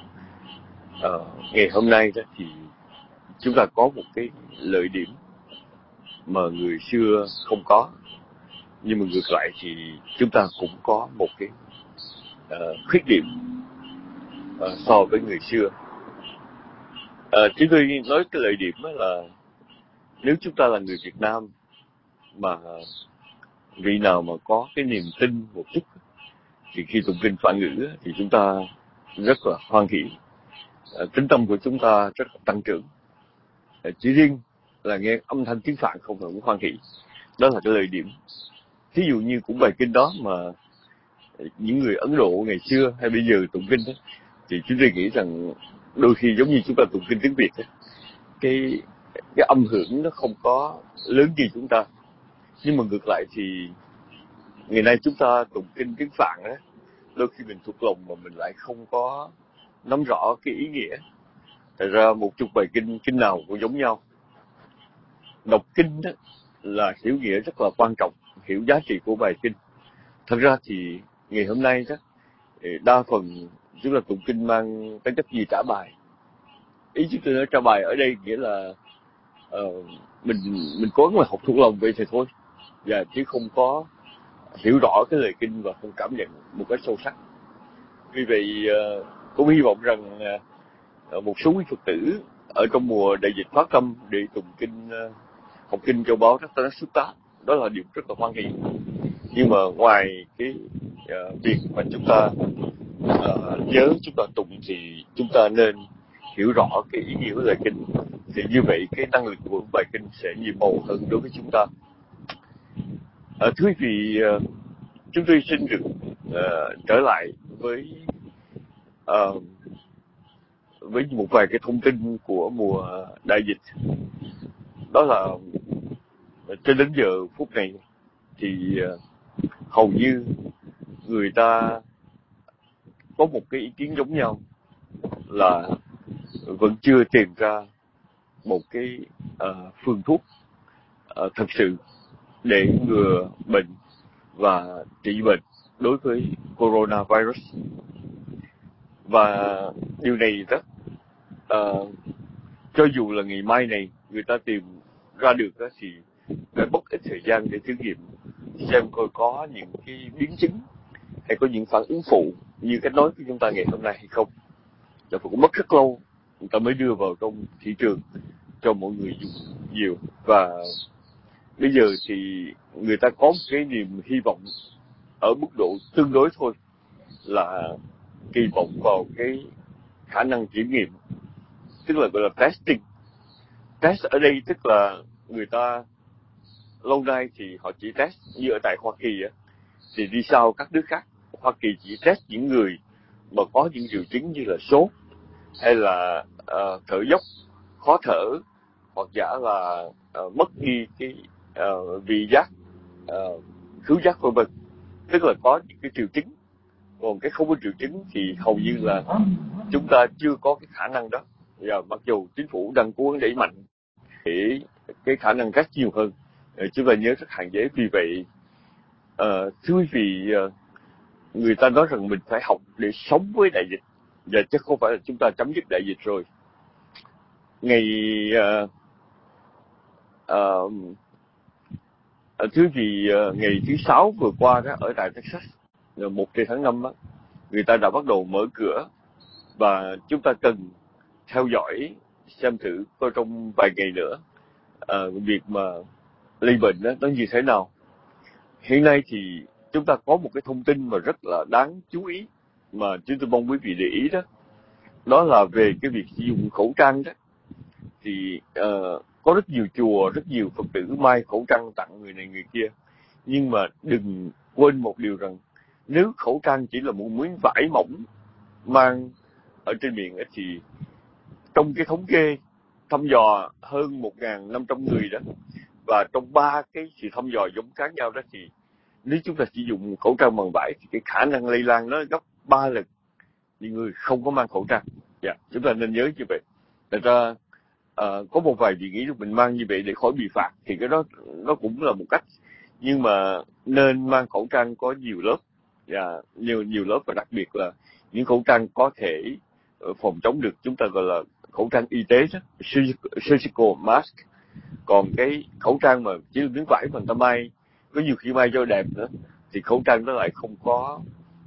ngày hôm nay đó thì chúng ta có một cái lợi điểm mà người xưa không có, nhưng mà ngược lại thì chúng ta cũng có một cái khuyết điểm. so với người xưa. Chúng tôi nói cái lợi điểm là nếu chúng ta là người Việt Nam mà vị nào mà có cái niềm tin một chút thì khi tụng kinh Phạn ngữ thì chúng ta rất là hoan hỷ, tính tâm của chúng ta rất là tăng trưởng. Chỉ riêng là nghe âm thanh tiếng Phạn không là cũng hoan hỷ, đó là cái lợi điểm. Thí dụ như cũng bài kinh đó mà những người Ấn Độ ngày xưa hay bây giờ tụng kinh đó, thì chúng tôi nghĩ rằng đôi khi giống như chúng ta tụng kinh tiếng Việt đó, cái âm hưởng nó không có lớn như chúng ta. Nhưng mà ngược lại thì ngày nay chúng ta tụng kinh tiếng Phạn á, đôi khi mình thuộc lòng mà mình lại không có nắm rõ cái ý nghĩa. Thật ra 10 bài kinh nào cũng giống nhau. Đọc kinh đó là hiểu nghĩa rất là quan trọng, hiểu giá trị của bài kinh. Thật ra thì ngày hôm nay đó, đa phần chúng ta tụng kinh mang tính chất gì trả bài. Ý chúng tôi nói trả bài ở đây nghĩa là mình cố mà học thuộc lòng vậy thì thôi, và chứ không có hiểu rõ cái lời kinh và không cảm nhận một cách sâu sắc. Vì vậy cũng hy vọng rằng một số quý Phật tử ở trong mùa đại dịch phát tâm để tụng kinh, học kinh châu báu Ratana Sutta, đó là điều rất là hoan hỷ. Nhưng mà ngoài cái việc mà chúng ta nhớ chúng ta tụng thì chúng ta nên hiểu rõ cái ý nghĩa của lời kinh, thì như vậy cái năng lực của bài kinh sẽ nhiều màu hơn đối với chúng ta. Thưa quý vị, chúng tôi xin được trở lại với một vài cái thông tin của mùa đại dịch. Đó là cho đến giờ phút này thì hầu như người ta có một cái ý kiến giống nhau là vẫn chưa tìm ra một cái phương thuốc thật sự để ngừa bệnh và trị bệnh đối với coronavirus. Và điều này đó, cho dù là ngày mai này người ta tìm ra được đó, thì phải mất ít thời gian để thử nghiệm xem coi có những cái biến chứng hay có những phản ứng phụ như cách nói của chúng ta ngày hôm nay hay không. Và cũng mất rất lâu người ta mới đưa vào trong thị trường cho mọi người dùng nhiều. Và bây giờ thì người ta có một cái niềm hy vọng ở mức độ tương đối thôi, là kỳ vọng vào cái khả năng kiểm nghiệm, tức là gọi là testing. Test ở đây tức là người ta lâu nay thì họ chỉ test như ở tại Hoa Kỳ á, thì đi sau các nước khác. Hoa Kỳ chỉ test những người mà có những triệu chứng như là sốt hay là thở dốc, khó thở, hoặc giả là mất đi cái vị giác, khứu giác vân vân, tức là có những cái triệu chứng. Còn cái không có triệu chứng thì hầu như là chúng ta chưa có cái khả năng đó. Và mặc dù chính phủ đang cố gắng đẩy mạnh để cái khả năng test nhiều hơn, chúng ta nhớ rất hạn chế. Vì vậy thưa quý vị, người ta nói rằng mình phải học để sống với đại dịch, và chứ không phải là chúng ta chấm dứt đại dịch rồi. Thưa quý vị, ngày thứ Sáu vừa qua đó ở tại Texas, 1 tháng 5 đó, người ta đã bắt đầu mở cửa, và chúng ta cần theo dõi xem thử coi trong vài ngày nữa việc mà lây bệnh đó, nó như thế nào. Hiện nay thì chúng ta có một cái thông tin mà rất là đáng chú ý mà chúng tôi mong quý vị để ý đó. Đó là về cái việc sử dụng khẩu trang đó. Thì có rất nhiều chùa, rất nhiều Phật tử may khẩu trang tặng người này người kia. Nhưng mà đừng quên một điều rằng nếu khẩu trang chỉ là một miếng vải mỏng mang ở trên miệng ấy, thì trong cái thống kê thăm dò hơn 1.500 người đó, và trong 3 cái sự thăm dò giống khác nhau đó, thì nếu chúng ta sử dụng khẩu trang bằng vải thì cái khả năng lây lan nó gấp 3 lần những người không có mang khẩu trang. Chúng ta nên nhớ như vậy. Thật ra có một vài vị nghĩ mình mang như vậy để khỏi bị phạt, thì cái đó nó cũng là một cách. Nhưng mà nên mang khẩu trang có nhiều lớp, nhiều lớp, và đặc biệt là những khẩu trang có thể phòng chống được, chúng ta gọi là khẩu trang y tế đó, surgical mask. Còn cái khẩu trang mà chỉ là miếng vải mà người ta may, có nhiều khi may cho đẹp nữa, thì khẩu trang nó lại không có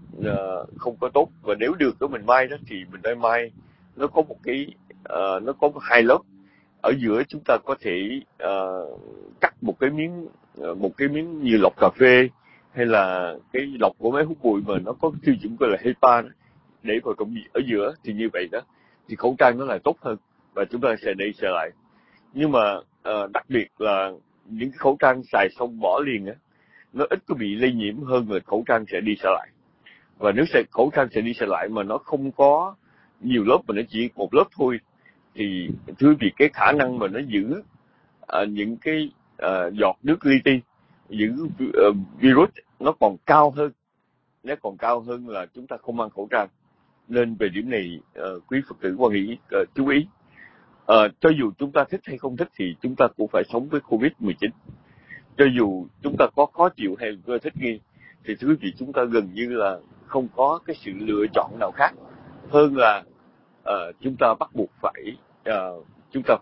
không có tốt. Và nếu được đó mình may đó thì mình phải may nó có một cái nó có hai lớp. Ở giữa chúng ta có thể cắt một cái miếng như lọc cà phê hay là cái lọc của máy hút bụi mà nó có tiêu chuẩn gọi là HEPA đó, để vào trong ở giữa. Thì như vậy đó thì khẩu trang nó lại tốt hơn và chúng ta sẽ đi sẽ lại. Nhưng mà đặc biệt là những cái khẩu trang xài xong bỏ liền á, nó ít có bị lây nhiễm hơn là khẩu trang sẽ đi sẽ lại. Và nếu khẩu trang sẽ đi sẽ lại mà nó không có nhiều lớp mà nó chỉ một lớp thôi, thì thưa vì cái khả năng mà nó giữ những cái giọt nước li ti, giữ virus nó còn cao hơn là chúng ta không mang khẩu trang. Nên về điểm này quý Phật tử quan nghĩ chú ý. Cho dù chúng ta thích hay không thích thì chúng ta cũng phải sống với Covid-19. Cho dù chúng ta có khó chịu hay là thích nghi thì thưa quý vị, chúng ta gần như là không có cái sự lựa chọn nào khác hơn là chúng ta bắt buộc chúng ta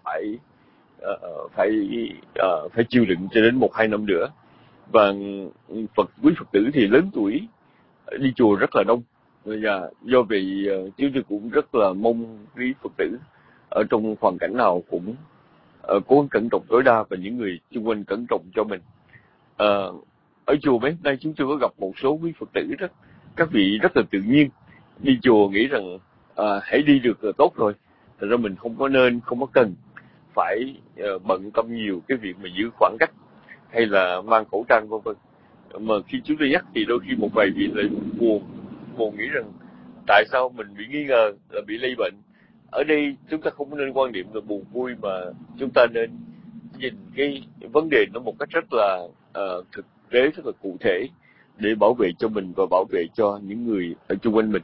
phải chịu đựng cho đến 1-2 năm nữa. Và quý Phật tử thì lớn tuổi đi chùa rất là đông, và do vậy chúng tôi cũng rất là mong quý Phật tử ở trong hoàn cảnh nào cũng cố gắng cẩn trọng tối đa, và những người xung quanh cẩn trọng cho mình. Ở chùa mấy hôm nay chúng tôi có gặp một số quý Phật tử các vị rất là tự nhiên đi chùa, nghĩ rằng hãy đi được là tốt rồi. Thật ra mình không có cần phải bận tâm nhiều cái việc mà giữ khoảng cách hay là mang khẩu trang vân vân. Mà khi chúng tôi nhắc thì đôi khi một vài vị lại buồn nghĩ rằng tại sao mình bị nghi ngờ là bị lây bệnh. Ở đây chúng ta không nên quan niệm là buồn vui, mà chúng ta nên nhìn cái vấn đề nó một cách rất là thực tế, rất là cụ thể, để bảo vệ cho mình và bảo vệ cho những người ở xung quanh mình.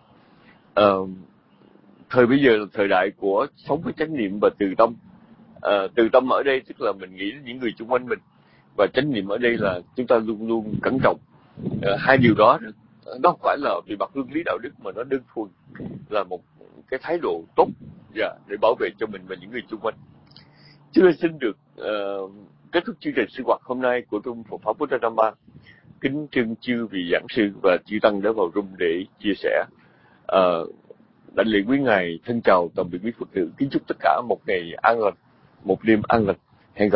Thời bây giờ là thời đại của sống với chánh niệm và từ tâm. Từ tâm ở đây tức là mình nghĩ đến những người xung quanh mình, và chánh niệm ở đây là chúng ta luôn luôn cẩn trọng. Hai điều đó nó không phải là vì mặt luân lý đạo đức, mà nó đơn thuần là một cái thái độ tốt để bảo vệ cho mình và những người xung quanh. Chúng tôi xin được kết thúc chương trình sinh hoạt hôm nay của Trung Phật Pháp Buddha Dhamma. Kính trân chư vị giảng sư và chư tăng đã vào room để chia sẻ. Đảnh lễ quý ngài thân chào tạm biệt quý Phật tử, kính chúc tất cả một ngày an lành, một đêm an lành.